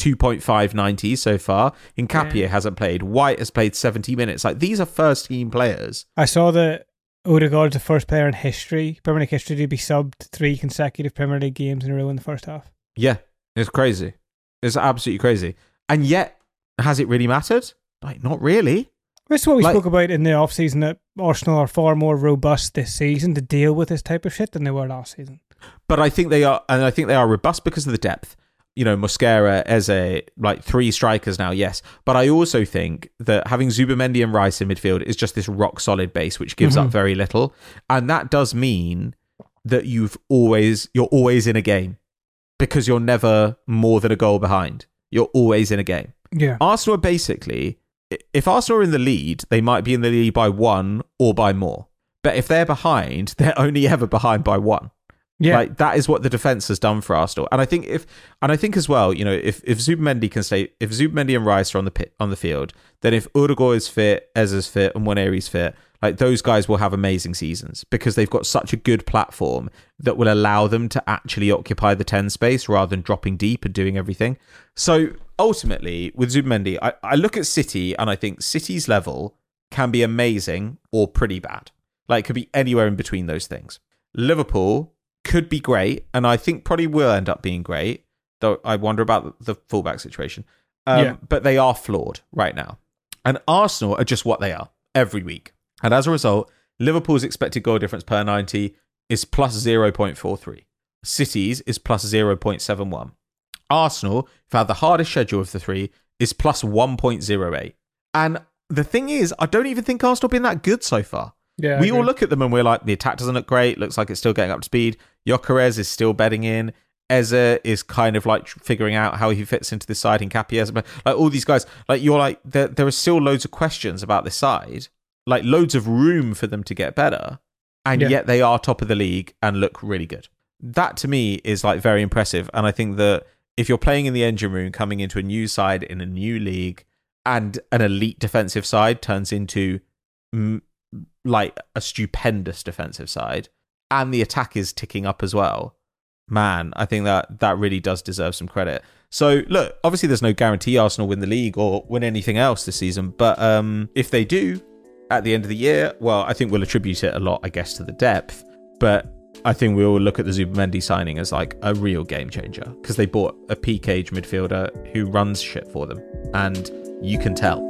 A: 2.590 so far. Nketiah hasn't played. White has played 70 minutes. Like, these are first-team players.
B: I saw that Odegaard is the first player in history, Premier League history, to be subbed 3 consecutive Premier League games in a row in the first half.
A: Yeah, it's crazy. It's absolutely crazy. And yet, has it really mattered? Like, not really.
B: This is what we spoke about in the off-season, that Arsenal are far more robust this season to deal with this type of shit than they were last season.
A: But I think they are, and I think they are robust because of the depth. You know, Mosquera, Eze, like 3 strikers now, yes. But I also think that having Zubimendi and Rice in midfield is just this rock-solid base, which gives up very little. And that does mean that you're always in a game because you're never more than a goal behind. You're always in a game.
B: Yeah.
A: Arsenal are basically, if Arsenal are in the lead, they might be in the lead by 1 or by more. But if they're behind, they're only ever behind by 1. Yeah. Like, that is what the defense has done for Arsenal. And I think as well, you know, if Zubimendi can stay, if Zubimendi and Rice are on the field, then if Odegaard is fit, Eze's fit, and Nwaneri's fit, like, those guys will have amazing seasons because they've got such a good platform that will allow them to actually occupy the 10 space rather than dropping deep and doing everything. So ultimately, with Zubimendi, I look at City and I think City's level can be amazing or pretty bad. Like, it could be anywhere in between those things. Liverpool could be great, and I think probably will end up being great, though I wonder about the fullback situation. But they are flawed right now. And Arsenal are just what they are every week. And as a result, Liverpool's expected goal difference per 90 is plus 0.43. City's is plus 0.71. Arsenal, who've had the hardest schedule of the 3, is plus 1.08. And the thing is, I don't even think Arsenal have been that good so far. Yeah, we all look at them and we're like, the attack doesn't look great. Looks like it's still getting up to speed. Gyökeres is still bedding in. Eze is kind of like figuring out how he fits into the side. Nketiah, like all these guys, like you're like, there are still loads of questions about this side, like loads of room for them to get better. And yet they are top of the league and look really good. That to me is like very impressive. And I think that if you're playing in the engine room, coming into a new side in a new league and an elite defensive side turns into like a stupendous defensive side and the attack is ticking up as well, man, I think that really does deserve some credit. So look, obviously there's no guarantee Arsenal win the league or win anything else this season, but if they do at the end of the year, well, I think we'll attribute it a lot, I guess, to the depth, but I think we'll look at the Zubimendi signing as like a real game changer because they bought a peak age midfielder who runs shit for them, and you can tell.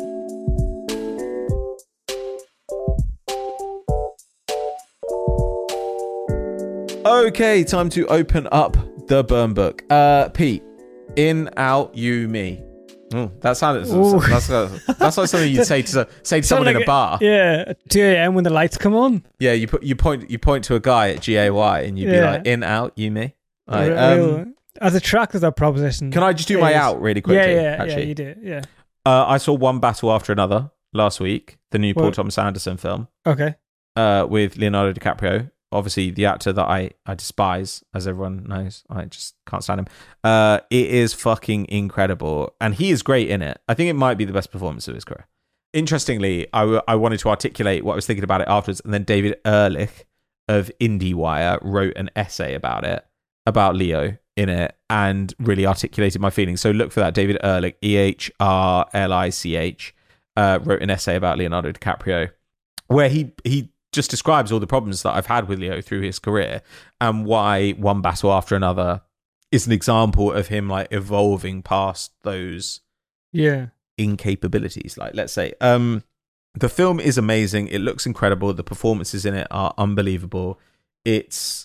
A: Okay, time to open up the burn book. Pete, in, out, you, me. That sounded. That's like something you'd say to someone in a bar.
B: Yeah, 2 a.m. when the lights come on.
A: Yeah, you point to a guy at GAY and you'd be like, in, out, you, me. Right,
B: as attractive as that proposition.
A: Can I just do my out really quickly?
B: Yeah, you do. Yeah.
A: I saw One Battle After Another last week, the new Paul Thomas Anderson film.
B: Okay.
A: With Leonardo DiCaprio. Obviously, the actor that I despise, as everyone knows. I just can't stand him. It is fucking incredible. And he is great in it. I think it might be the best performance of his career. Interestingly, I wanted to articulate what I was thinking about it afterwards. And then David Ehrlich of IndieWire wrote an essay about it, about Leo in it, and really articulated my feelings. So look for that. David Ehrlich, EHRLICH, wrote an essay about Leonardo DiCaprio, where he just describes all the problems that I've had with Leo through his career and why One Battle After Another is an example of him like evolving past those incapabilities. Like, let's say, the film is amazing. It looks incredible. The performances in it are unbelievable. And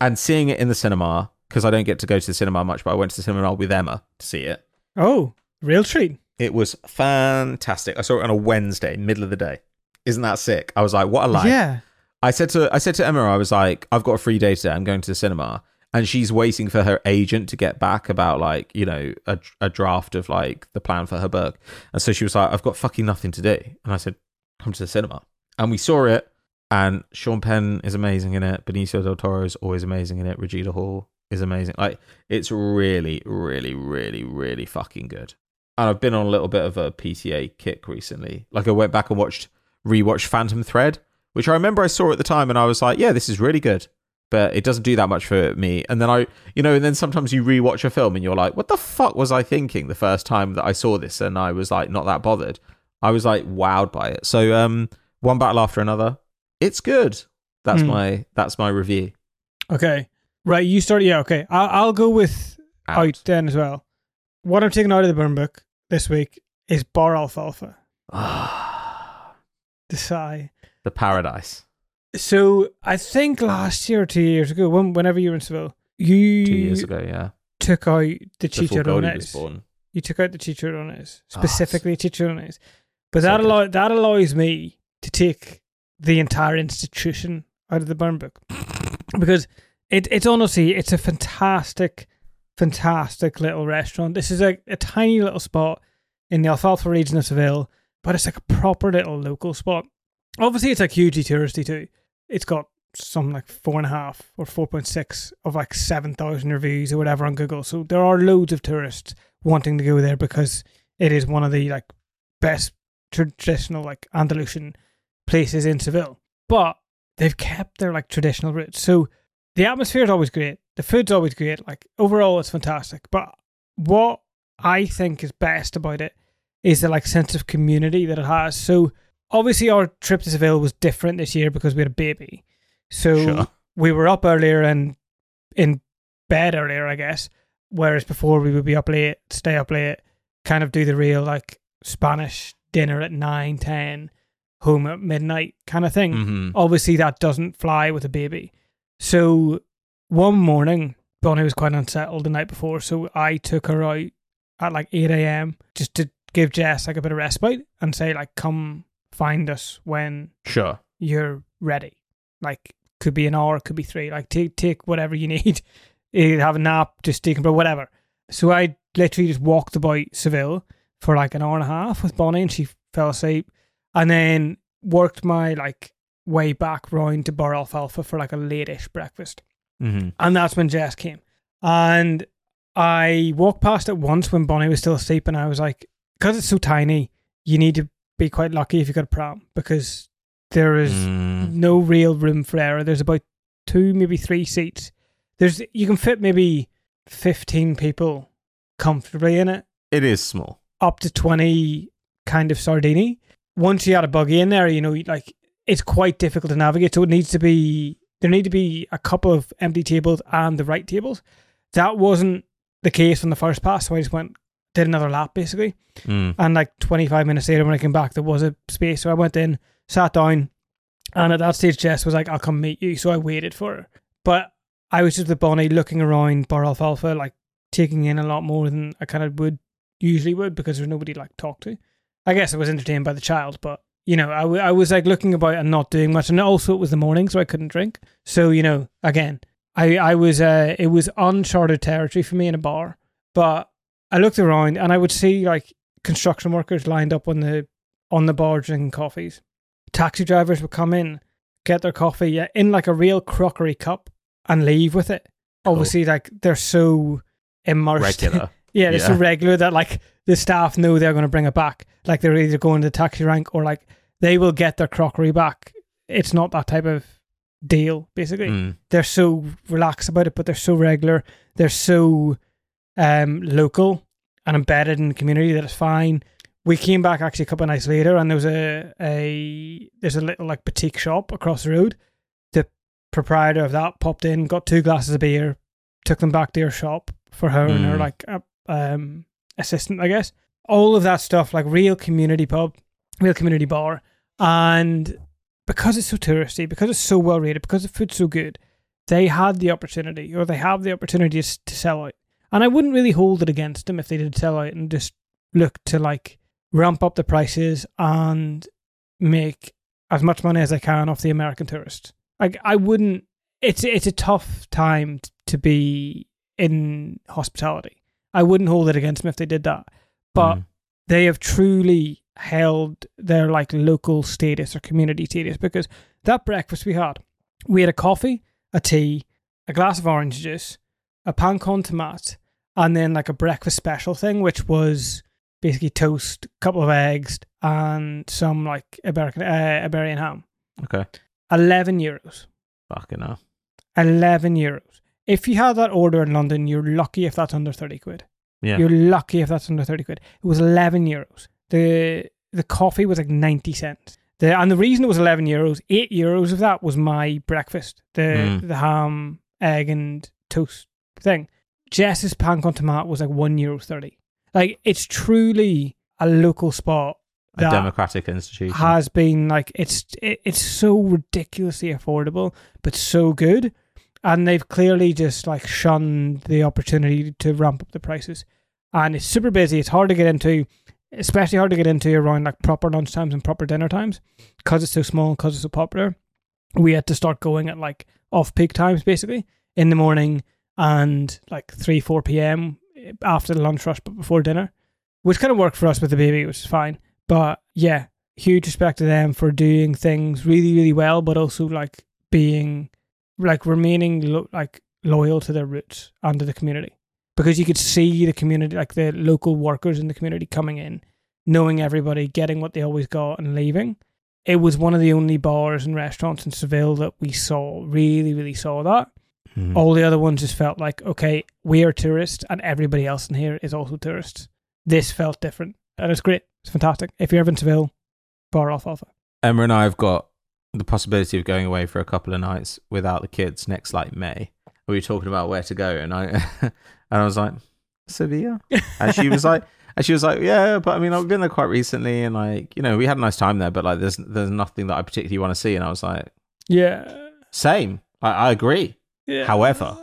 A: And seeing it in the cinema, because I don't get to go to the cinema much, but I went to the cinema with Emma to see it.
B: Oh, real treat.
A: It was fantastic. I saw it on a Wednesday, middle of the day. Isn't that sick? I was like, what a life.
B: Yeah.
A: I said to Emma, I was like, I've got a free day today. I'm going to the cinema. And she's waiting for her agent to get back about like, you know, a draft of like the plan for her book. And so she was like, I've got fucking nothing to do. And I said, come to the cinema. And we saw it. And Sean Penn is amazing in it. Benicio del Toro is always amazing in it. Regina Hall is amazing. Like, it's really, really, really, really fucking good. And I've been on a little bit of a PTA kick recently. Like, I went back and rewatched Phantom Thread, which I remember I saw at the time and I was like, yeah, this is really good. But it doesn't do that much for me. And then and then sometimes you rewatch a film and you're like, what the fuck was I thinking the first time that I saw this? And I was like, not that bothered. I was like wowed by it. So, one battle after another. It's good. That's my review.
B: Okay. Right, you start. Yeah, okay. I'll go with out then as well. What I'm taking out of the burn book this week is Bar Alfalfa. The sigh.
A: The paradise.
B: So I think last year or 2 years ago, whenever you were in Seville, 2
A: years ago, yeah,
B: took out the
A: chicharrones.
B: You took out the chicharrones, specifically chicharrones. But that allows me to take the entire institution out of the burn book, because it's honestly, it's a fantastic little restaurant. This is a tiny little spot in the Alfalfa region of Seville, but it's like a proper little local spot. Obviously, it's like hugely touristy too. It's got some like 4.5 or 4.6 of like 7,000 reviews or whatever on Google. So there are loads of tourists wanting to go there because it is one of the like best traditional like Andalusian places in Seville. But they've kept their like traditional roots. So the atmosphere is always great. The food's always great. Like overall, it's fantastic. But what I think is best about it is the like sense of community that it has. So obviously our trip to Seville was different this year because we had a baby. So we were up earlier and in bed earlier, I guess. Whereas before we would be up late, stay up late, kind of do the real like Spanish dinner at 9, 10, home at midnight kind of thing.
A: Mm-hmm.
B: Obviously that doesn't fly with a baby. So one morning, Bonnie was quite unsettled the night before. So I took her out at like 8 a.m. just to give Jess like a bit of respite and say like, come find us when you're ready. Like, could be an hour, could be 3. Like, take whatever you need. You have a nap, just decompress, whatever. So I literally just walked about Seville for like an hour and a half with Bonnie, and she fell asleep. And then worked my like way back round to Bar Alfalfa for like a late-ish breakfast.
A: Mm-hmm.
B: And that's when Jess came. And I walked past it once when Bonnie was still asleep, and I was like, because it's so tiny, you need to be quite lucky if you got a pram, because there is no real room for error. There's about 2, maybe 3 seats. You can fit maybe 15 people comfortably in it.
A: It is small.
B: Up to 20 kind of Sardini. Once you add a buggy in there, you know, like it's quite difficult to navigate. So there need to be a couple of empty tables and the right tables. That wasn't the case on the first pass, so I just did another lap basically. And like 25 minutes later when I came back, there was a space. So I went in, sat down, and at that stage Jess was like, I'll come meet you. So I waited for her. But I was just with Bonnie looking around Bar Alfalfa, like taking in a lot more than I kind of usually would, because there's nobody to like talk to. I guess I was entertained by the child, but you know, I was like looking about and not doing much. And also it was the morning, so I couldn't drink. So, you know, again, I was, it was uncharted territory for me in a bar. But I looked around and I would see like construction workers lined up on the bar drinking coffees. Taxi drivers would come in, get their coffee in like a real crockery cup and leave with it. Cool. Obviously, like they're so immersed.
A: Regular.
B: They're so regular that like the staff know they're going to bring it back. Like they're either going to the taxi rank or like they will get their crockery back. It's not that type of deal, basically. They're so relaxed about it, but they're so regular. They're so local and embedded in the community that it's fine. We came back actually a couple of nights later, and there was there's a little like boutique shop across the road. The proprietor of that popped in, got 2 glasses of beer, took them back to her shop for her and her like assistant, I guess. All of that stuff, like real community pub, real community bar. And because it's so touristy, because it's so well rated, because the food's so good, they had the opportunity, or they have the opportunity to sell out. And I wouldn't really hold it against them if they did sell out and just look to like ramp up the prices and make as much money as they can off the American tourist. Like, I wouldn't. It's a tough time to be in hospitality. I wouldn't hold it against them if they did that, but they have truly held their like local status or community status, because that breakfast we had a coffee, a tea, a glass of orange juice, a pan con tomate, and then like a breakfast special thing, which was basically toast, couple of eggs, and some like Iberian ham.
A: Okay.
B: €11.
A: Fucking hell.
B: €11. If you had that order in London, you're lucky if that's under 30 quid.
A: Yeah.
B: You're lucky if that's under 30 quid. It was €11. The coffee was like 90 cents. And the reason it was €11, €8 of that was my breakfast. The ham, egg and toast thing. Jess's pan con tomate was like €1.30. Like, it's truly a local spot.
A: A democratic institution.
B: Has been like, it's so ridiculously affordable, but so good. And they've clearly just like shunned the opportunity to ramp up the prices. And it's super busy. It's hard to get into, especially hard to get into around like proper lunch times and proper dinner times, because it's so small, because it's so popular. We had to start going at like off-peak times, basically, in the morning and like 3-4 p.m. after the lunch rush, but before dinner, which kind of worked for us with the baby, which is fine. But yeah, huge respect to them for doing things really, really well, but also like being like remaining loyal to their roots and to the community, because you could see the community, like the local workers in the community coming in, knowing everybody, getting what they always got and leaving. It was one of the only bars and restaurants in Seville that we really saw that. All the other ones just felt like, okay, we are tourists and everybody else in here is also tourists. This felt different, and it's great. It's fantastic. If you're ever in Seville, bar Alfalfa.
A: Emma and I have got the possibility of going away for a couple of nights without the kids next like May. We were talking about where to go, and I was like, Sevilla, and she was like, yeah, but I mean, I've been there quite recently, and like, you know, we had a nice time there, but like, there's nothing that I particularly want to see. And I was like,
B: yeah,
A: same. I agree.
B: Yeah.
A: However,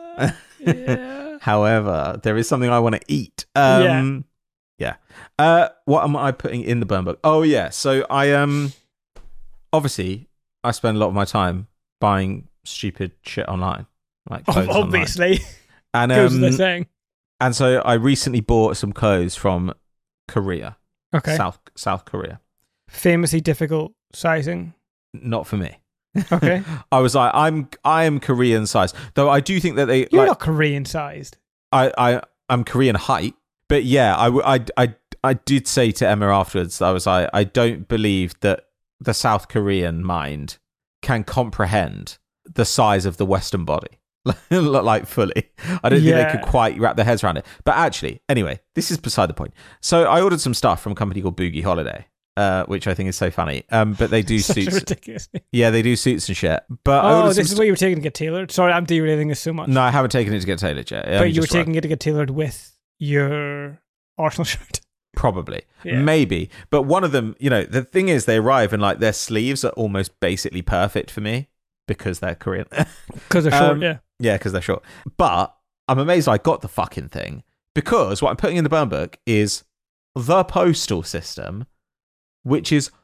A: there is something I want to eat. Yeah. What am I putting in the burn book? Oh yeah. So I obviously I spend a lot of my time buying stupid shit online, like clothes
B: obviously.
A: Online. And
B: goes without saying.
A: And so I recently bought some clothes from Korea.
B: Okay.
A: South Korea.
B: Famously difficult sizing.
A: Not for me.
B: Okay.
A: I was like, I am Korean sized, though I do think that
B: you're not Korean sized.
A: I'm Korean height, but yeah, I did say to Emma afterwards, I was like, I don't believe that the South Korean mind can comprehend the size of the Western body, like fully. I don't think they could quite wrap their heads around it. But actually, anyway, this is beside the point. So I ordered some stuff from a company called Boogie Holiday. Which I think is so funny. But they do suits.
B: Ridiculous.
A: Yeah, they do suits and shit. But
B: this is what you were taking to get tailored. Sorry, I'm derailing this so much.
A: No, I haven't taken it to get tailored yet.
B: But you were taking it to get tailored with your Arsenal shirt.
A: Probably, maybe. But one of them, you know, the thing is, they arrive and like their sleeves are almost basically perfect for me because they're Korean.
B: Because they're short, yeah.
A: Yeah, because they're short. But I'm amazed I got the fucking thing, because what I'm putting in the burn book is the postal system, which is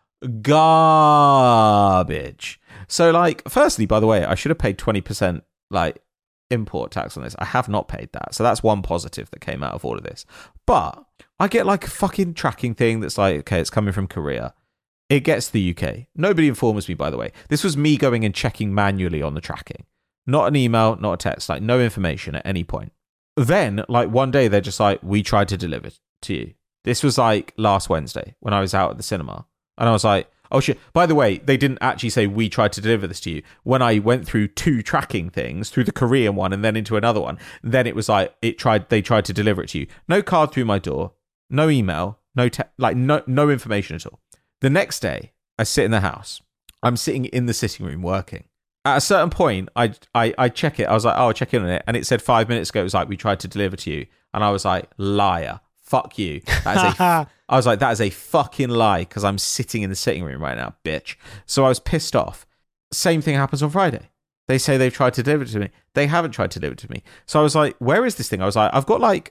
A: garbage. So, like, firstly, by the way, I should have paid 20% like import tax on this. I have not paid that. So that's one positive that came out of all of this. But I get like a fucking tracking thing that's like, okay, it's coming from Korea. It gets to the UK. Nobody informs me, by the way. This was me going and checking manually on the tracking. Not an email, not a text, like no information at any point. Then, like one day, they're just like, we tried to deliver to you. This was like last Wednesday when I was out at the cinema. And I was like, oh shit. By the way, they didn't actually say we tried to deliver this to you. When I went through 2 tracking things, through the Korean one and then into another one, then it was like they tried to deliver it to you. No card through my door, no email, no information at all. The next day, I sit in the house. I'm sitting in the sitting room working. At a certain point, I check it. I was like, oh, I'll check in on it. And it said 5 minutes ago, it was like, we tried to deliver to you. And I was like, liar. Fuck you. I was like, that is a fucking lie, because I'm sitting in the sitting room right now, bitch. So I was pissed off. Same thing happens on Friday. They say they've tried to deliver it to me. They haven't tried to deliver it to me. So I was like, where is this thing? I was like, I've got like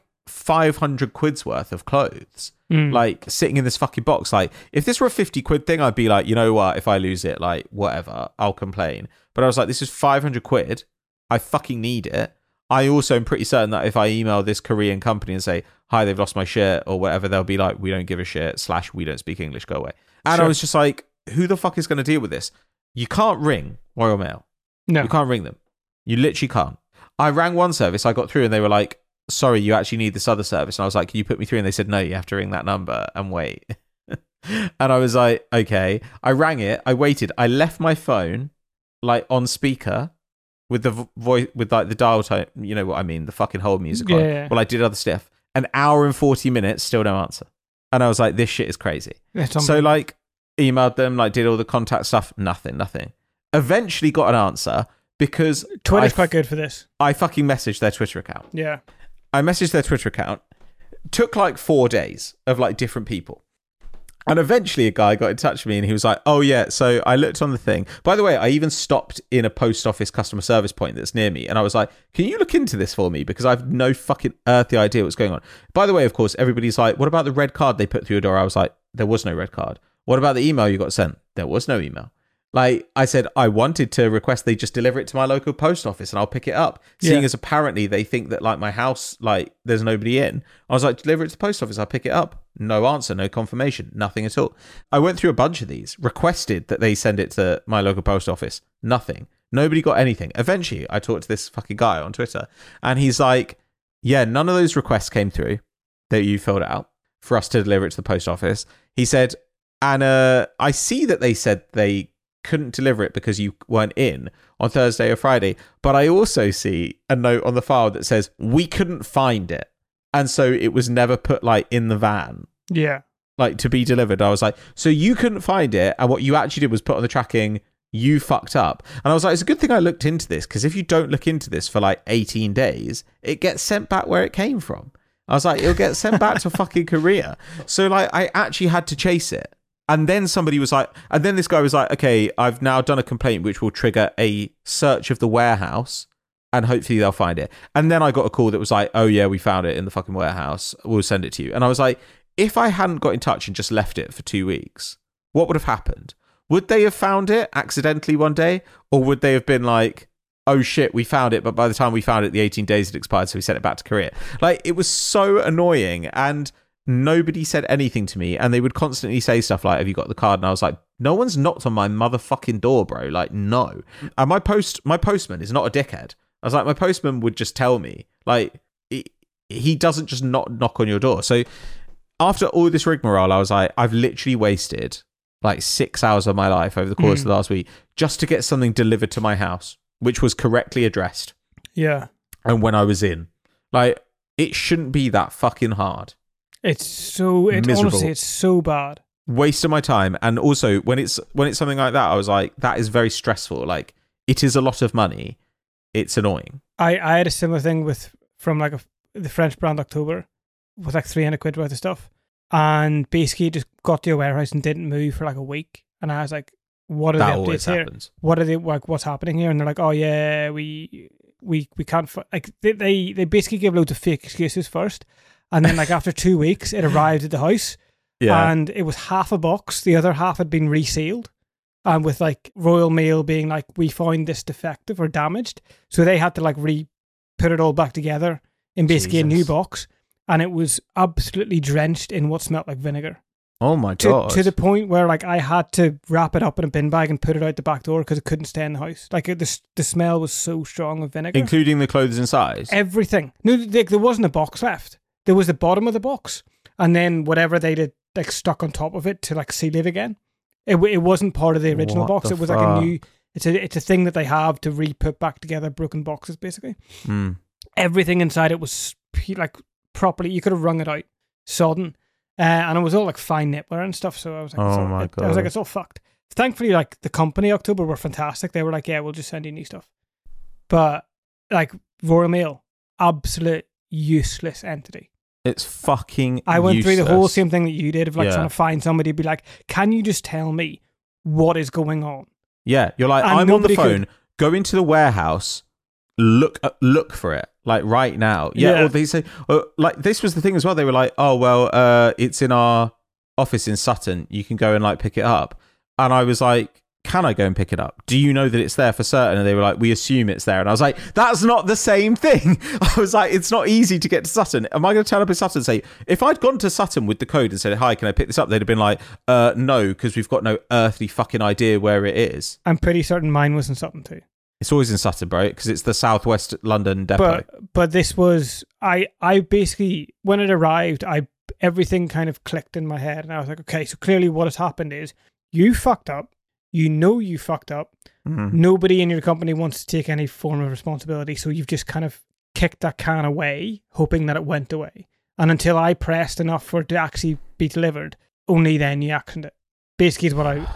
A: 500 quid's worth of clothes, like sitting in this fucking box. Like, if this were a 50 quid thing, I'd be like, you know what? If I lose it, like, whatever, I'll complain. But I was like, this is 500 quid. I fucking need it. I also am pretty certain that if I email this Korean company and say, hi, they've lost my shirt or whatever, they'll be like, we don't give a shit, / we don't speak English, go away. And I was just like, who the fuck is going to deal with this? You can't ring Royal Mail.
B: No.
A: You can't ring them. You literally can't. I rang one service, I got through and they were like, sorry, you actually need this other service. And I was like, can you put me through? And they said, no, you have to ring that number and wait. And I was like, okay. I rang it. I waited. I left my phone like on speaker with the voice, with like the dial tone, you know what I mean? The fucking hold music on.
B: Yeah.
A: Well, I did other stuff. An hour and 40 minutes, still no answer. And I was like, this shit is crazy. So like emailed them, like did all the contact stuff. Nothing. Eventually got an answer because
B: Twitter's quite good for this.
A: I fucking messaged their Twitter account.
B: Yeah.
A: I messaged their Twitter account. Took like 4 days of like different people. And eventually a guy got in touch with me and he was like, oh yeah, so I looked on the thing. By the way, I even stopped in a post office customer service point that's near me. And I was like, can you look into this for me? Because I have no fucking earthly idea what's going on. By the way, of course, everybody's like, what about the red card they put through your door? I was like, there was no red card. What about the email you got sent? There was no email. Like I said, I wanted to request they just deliver it to my local post office and I'll pick it up. Seeing as apparently they think that like my house, like there's nobody in. I was like, deliver it to the post office. I'll pick it up. No answer, no confirmation, nothing at all. I went through a bunch of these, requested that they send it to my local post office. Nothing. Nobody got anything. Eventually, I talked to this fucking guy on Twitter and he's like, yeah, none of those requests came through that you filled out for us to deliver it to the post office. He said, and I see that they said they couldn't deliver it because you weren't in on Thursday or Friday. But I also see a note on the file that says we couldn't find it. And so it was never put like in the van.
B: Yeah.
A: Like to be delivered. I was like, so you couldn't find it. And what you actually did was put on the tracking, you fucked up. And I was like, it's a good thing I looked into this because if you don't look into this for like 18 days, it gets sent back where it came from. I was like, it'll get sent back to fucking Korea. So like I actually had to chase it. And then somebody was like, and then this guy was like, okay, I've now done a complaint which will trigger a search of the warehouse and hopefully they'll find it. And then I got a call that was like, oh yeah, we found it in the fucking warehouse. We'll send it to you. And I was like, if I hadn't got in touch and just left it for 2 weeks, what would have happened? Would they have found it accidentally one day? Or would they have been like, oh shit, we found it, but by the time we found it, the 18 days had expired, so we sent it back to Korea. Like, it was so annoying and nobody said anything to me, and they would constantly say stuff like, have you got the card? And I was like, no one's knocked on my motherfucking door, bro. Like, no. And my postman is not a dickhead. I was like, my postman would just tell me. Like, he doesn't just not knock on your door. So after all this rigmarole, I was like, I've literally wasted like 6 hours of my life over the course of the last week just to get something delivered to my house, which was correctly addressed.
B: Yeah.
A: And when I was in. Like, it shouldn't be that fucking hard.
B: Honestly, it's so bad.
A: Waste of my time. And also when it's something like that, I was like, that is very stressful. Like, it is a lot of money. It's annoying.
B: I had a similar thing from like the French brand October with like 300 quid worth of stuff. And basically just got to a warehouse and didn't move for like a week. And I was like, what are the updates here? Happens. What are they like? What's happening here? And they're like, oh yeah, we can't. Like they basically give loads of fake excuses first. And then, like, after 2 weeks, it arrived at the house. Yeah. And it was half a box. The other half had been resealed. And with, like, Royal Mail being like, we found this defective or damaged. So they had to, like, put it all back together in basically a new box. And it was absolutely drenched in what smelled like vinegar.
A: Oh, my God.
B: To the point where, like, I had to wrap it up in a bin bag and put it out the back door because it couldn't stay in the house. Like, the smell was so strong of vinegar.
A: Including the clothes inside?
B: Everything. No, there wasn't a box left. There was the bottom of the box, and then whatever they did, like, stuck on top of it to like seal it again. It wasn't part of the original box. It was like a new. It's a thing that they have to re-put back together broken boxes, basically. Everything inside it was like properly. You could have wrung it out, sodden, and it was all like fine knitwear and stuff. So I was like, I was like, it's all fucked. Thankfully, like the company October were fantastic. They were like, yeah, we'll just send you new stuff. But like Royal Mail, absolute useless entity.
A: It's fucking
B: I went through the whole same thing that you did of like trying to find somebody to be like, can you just tell me what is going on?
A: Yeah, you're like, I'm on the phone go into the warehouse, look for it, like right now. Yeah. Or they say, like, this was the thing as well. They were like, oh, well, it's in our office in Sutton. You can go and like pick it up. And I was like, can I go and pick it up? Do you know that it's there for certain? And they were like, we assume it's there. And I was like, that's not the same thing. I was like, it's not easy to get to Sutton. Am I going to turn up in Sutton and say, if I'd gone to Sutton with the code and said, hi, can I pick this up? They'd have been like, no, because we've got no earthly fucking idea where it is.
B: I'm pretty certain mine was in Sutton too.
A: It's always in Sutton, bro, because it's the Southwest London depot.
B: But this was, I basically, when it arrived, everything kind of clicked in my head. And I was like, okay, so clearly what has happened is you fucked up. You fucked up. Mm-hmm. Nobody in your company wants to take any form of responsibility. So you've just kind of kicked that can away, hoping that it went away. And until I pressed enough for it to actually be delivered, only then you actioned it. Basically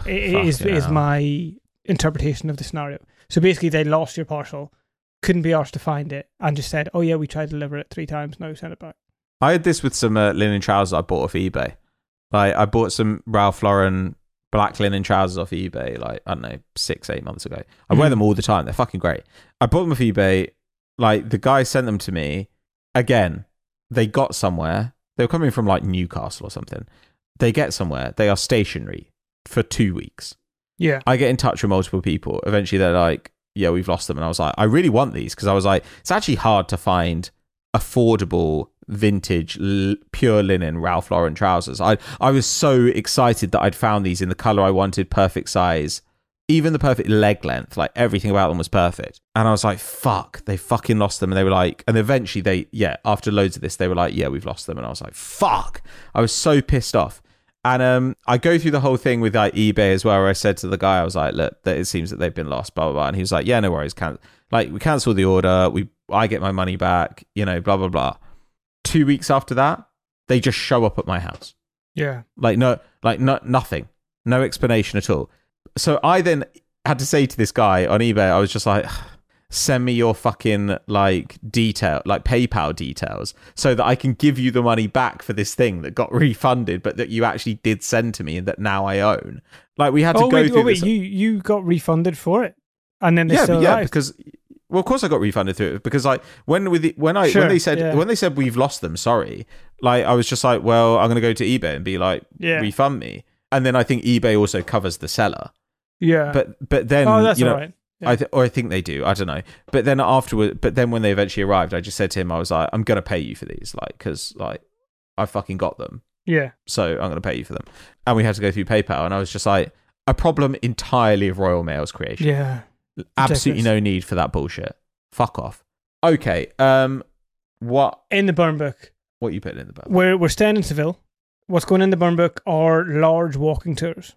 B: is my interpretation of the scenario. So basically they lost your parcel, couldn't be asked to find it, and just said, oh yeah, we tried to deliver it 3 times, now send it back.
A: I had this with some linen trousers I bought off eBay. Like, I bought some Ralph Lauren black linen trousers off eBay, like, I don't know, 6-8 months ago. I wear them all the time. They're fucking great. I bought them off eBay. Like, the guy sent them to me. Again, they got somewhere. They were coming from like Newcastle or something. They get somewhere. They are stationary for 2 weeks.
B: Yeah.
A: I get in touch with multiple people. Eventually they're like, yeah, we've lost them. And I was like, I really want these, because I was like, it's actually hard to find affordable vintage pure linen Ralph Lauren trousers. I was so excited that I'd found these in the color I wanted, perfect size, even the perfect leg length, like everything about them was perfect. And I was like, fuck, they fucking lost them. And they were like, and eventually after loads of this, they were like, yeah, we've lost them. And I was like, fuck. I was so pissed off. And I go through the whole thing with like eBay as well, where I said to the guy, I was like, look, it seems that they've been lost, blah, blah, blah. And he was like, yeah, no worries. We cancel the order. I get my money back, blah, blah, blah. 2 weeks after that, they just show up at my house.
B: Yeah.
A: Nothing. No explanation at all. So I then had to say to this guy on eBay, I was just like, send me your fucking PayPal details so that I can give you the money back for this thing that got refunded, but that you actually did send to me and that now I own. Like, we had to go through this.
B: You got refunded for it, and then
A: because. Well, of course I got refunded through it, because like when they said we've lost them, sorry, like I was just like, well, I'm going to go to eBay and be like, refund me, and then I think eBay also covers the seller.
B: Yeah,
A: but then
B: that's all right. Yeah.
A: I think they do. I don't know. But then when they eventually arrived, I just said to him, I was like, I'm going to pay you for these, like, because like I fucking got them.
B: Yeah.
A: So I'm going to pay you for them, and we had to go through PayPal, and I was just like, a problem entirely of Royal Mail's creation.
B: Yeah.
A: Absolutely no need for that bullshit. Fuck off. Okay. What
B: in the burn book?
A: What you put in the burn
B: book? We're staying in Seville. What's going in the burn book are large walking tours.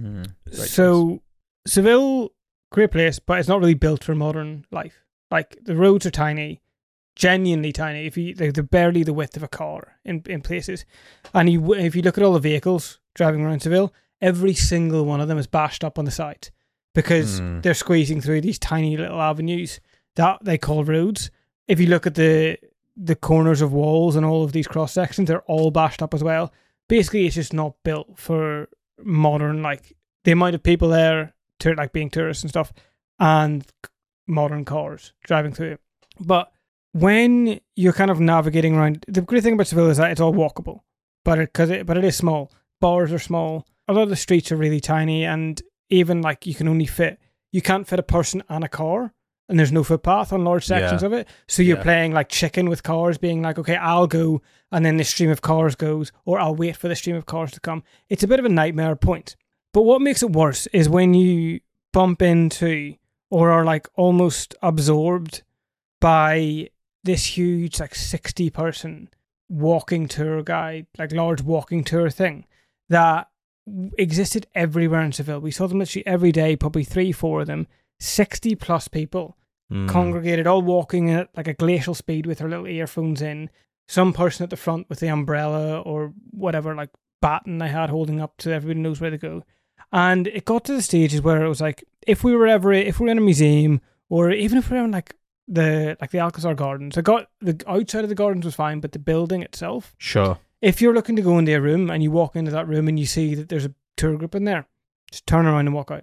B: So Seville, great place, but it's not really built for modern life. Like, the roads are tiny, genuinely tiny. They're barely the width of a car in places. And if you look at all the vehicles driving around Seville, every single one of them is bashed up on the side, because they're squeezing through these tiny little avenues that they call roads. If you look at the corners of walls and all of these cross sections, they're all bashed up as well. Basically, it's just not built for modern, like, the amount of people there, like being tourists and stuff, and modern cars driving through it. But when you're kind of navigating around, the great thing about Seville is that it's all walkable, but it is small. Bars are small. A lot of the streets are really tiny, and even like you can't fit a person and a car, and there's no footpath on large sections of it. So you're playing like chicken with cars, being like, okay, I'll go, and then the stream of cars goes, or I'll wait for the stream of cars to come. It's a bit of a nightmare point. But what makes it worse is when you bump into or are like almost absorbed by this huge like 60-person walking tour guide, like large walking tour thing that existed everywhere in Seville. We saw them literally every day, probably 3-4 of them, 60 plus people congregated, all walking at like a glacial speed with their little earphones in. Some person at the front with the umbrella or whatever, like baton they had holding up so everybody knows where to go. And it got to the stages where it was like, if we were in a museum, or even if we were in like the Alcazar Gardens, the outside of the gardens was fine, but the building itself,
A: sure.
B: If you're looking to go into a room and you walk into that room and you see that there's a tour group in there, just turn around and walk out.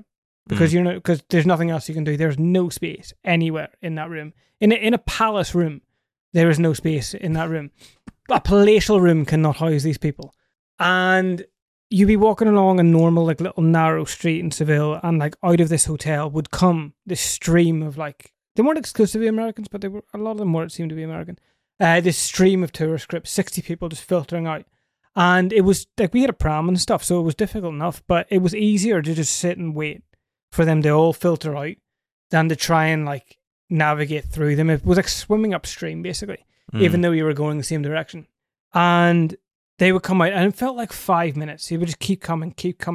B: because because there's nothing else you can do. There's no space anywhere in that room. In a palace room, there is no space in that room. A palatial room cannot house these people. And you'd be walking along a normal, like, little narrow street in Seville, and, like, out of this hotel would come this stream of, like, they weren't exclusively Americans, but they were, a lot of them were, it seemed to be American. This stream of tourist groups, 60 people just filtering out. And it was, like, we had a pram and stuff, so it was difficult enough, but it was easier to just sit and wait for them to all filter out than to try and, like, navigate through them. It was like swimming upstream, basically, even though you were going the same direction. And they would come out, and it felt like 5 minutes. They would just keep coming.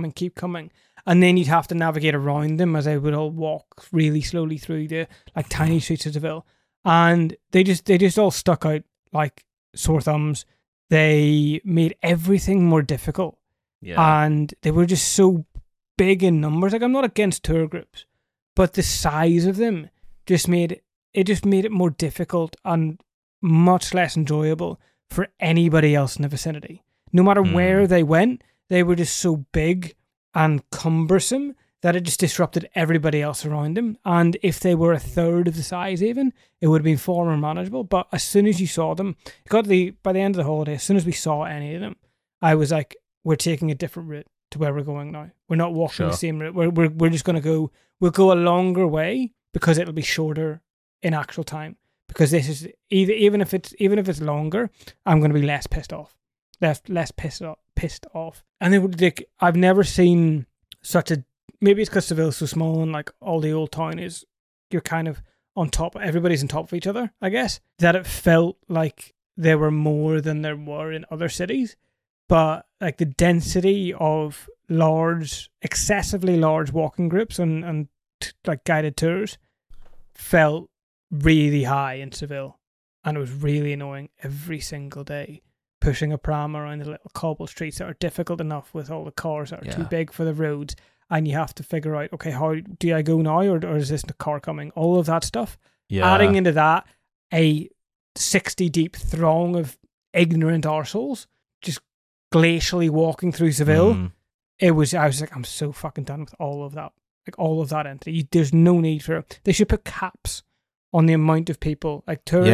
B: And then you'd have to navigate around them as they would all walk really slowly through the, like, tiny streets of Seville. And they just all stuck out like sore thumbs. They made everything more difficult. Yeah. And they were just so big in numbers. Like, I'm not against tour groups, but the size of them just made it more difficult and much less enjoyable for anybody else in the vicinity. No matter where they went, they were just so big and cumbersome that it just disrupted everybody else around them. And if they were a third of the size even, it would have been far more manageable. But as soon as you saw them, by the end of the holiday, as soon as we saw any of them, I was like, we're taking a different route to where we're going now. We're not walking the same route. We're just going to go, we'll go a longer way because it'll be shorter in actual time. Because this is, even if it's longer, I'm going to be less pissed off. Less pissed off. And they would, like, I've never seen such a, maybe it's because Seville's so small and, like, all the old town is, you're kind of on top, everybody's on top of each other, I guess, that it felt like there were more than there were in other cities. But, like, the density of excessively large walking groups and like guided tours felt really high in Seville, and it was really annoying every single day, pushing a pram around the little cobble streets that are difficult enough with all the cars that are too big for the roads, and you have to figure out, okay, how do I go now, or is this the car coming? All of that stuff. Adding into that a 60 deep throng of ignorant arseholes just glacially walking through Seville. I was like, I'm so fucking done with all of that. Like, all of that entity. There's no need for it. They should put caps on the amount of people, like tour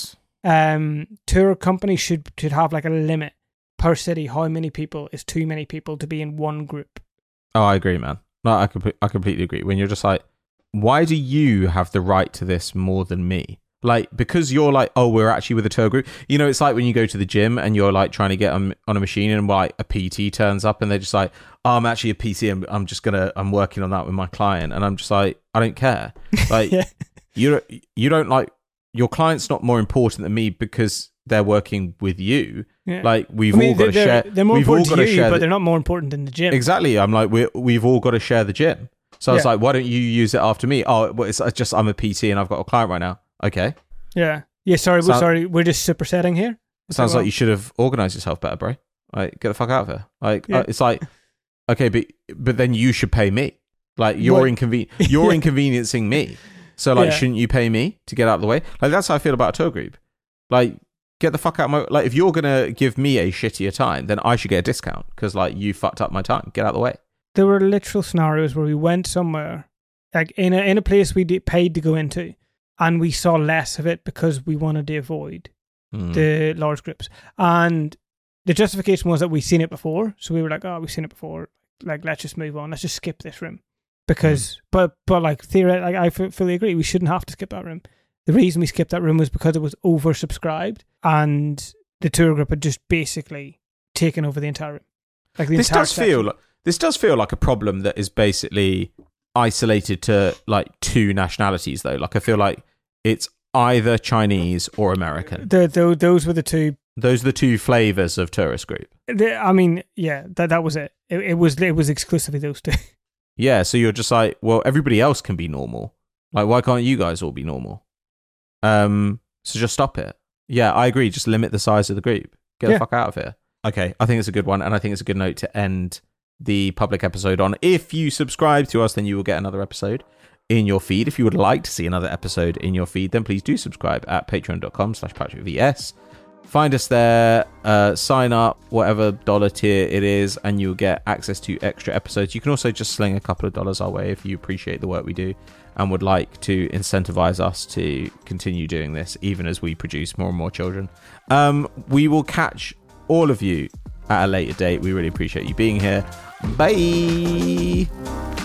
B: companies should have, like, a limit per city. How many people is too many people to be in one group?
A: Oh, I agree, man. No, I completely agree. When you're just like, why do you have the right to this more than me? Like, because you're like, oh, we're actually with a tour group. You know, it's like when you go to the gym and you're like trying to get on a machine, and like a PT turns up and they're just like, oh, I'm actually a PT. I'm working on that with my client. And I'm just like, I don't care. Like, you don't, like, your client's not more important than me because they're working with you. Yeah. Like, we've all got to share. They're more important to you,
B: but they're not more important than the gym.
A: Exactly. I'm like, we've all got to share the gym. So I was like, why don't you use it after me? Oh, well, it's just I'm a PT and I've got a client right now. Okay.
B: Yeah. Sorry. We're just supersetting here.
A: Sounds like you should have organized yourself better, bro. Like, get the fuck out of here. Like, it's like, okay, but then you should pay me. Like, you're inconveniencing me. So, like, shouldn't you pay me to get out of the way? Like, that's how I feel about a tour group. Like, get the fuck out of my... Like, if you're going to give me a shittier time, then I should get a discount because, like, you fucked up my time. Get out of the way.
B: There were literal scenarios where we went somewhere, like, in a place we paid to go into, and we saw less of it because we wanted to avoid the large groups. And the justification was that we'd seen it before. So we were like, oh, we've seen it before. Like, let's just move on. Let's just skip this room. Because, but like, theoretically, I fully agree. We shouldn't have to skip that room. The reason we skipped that room was because it was oversubscribed and the tour group had just basically taken over the entire room. Like, the entire section.
A: This does feel like a problem that is basically isolated to, like, two nationalities, though. Like, I feel like it's either Chinese or American.
B: Those were the two.
A: Those are the two flavors of tourist group.
B: I mean, yeah, that was it. It was exclusively those two.
A: Yeah, so you're just like, well, everybody else can be normal. Like, why can't you guys all be normal? So just stop it. Yeah, I agree. Just limit the size of the group. Get the fuck out of here. Okay, I think it's a good one, and I think it's a good note to end the public episode on. If you subscribe to us, then you will get another episode in your feed. If you would like to see another episode in your feed, then please do subscribe at patreon.com/PatrickVS. Find us there, sign up, whatever dollar tier it is, and you'll get access to extra episodes. You can also just sling a couple of dollars our way if you appreciate the work we do and would like to incentivize us to continue doing this, even as we produce more and more children. We will catch all of you at a later date. We really appreciate you being here. Bye!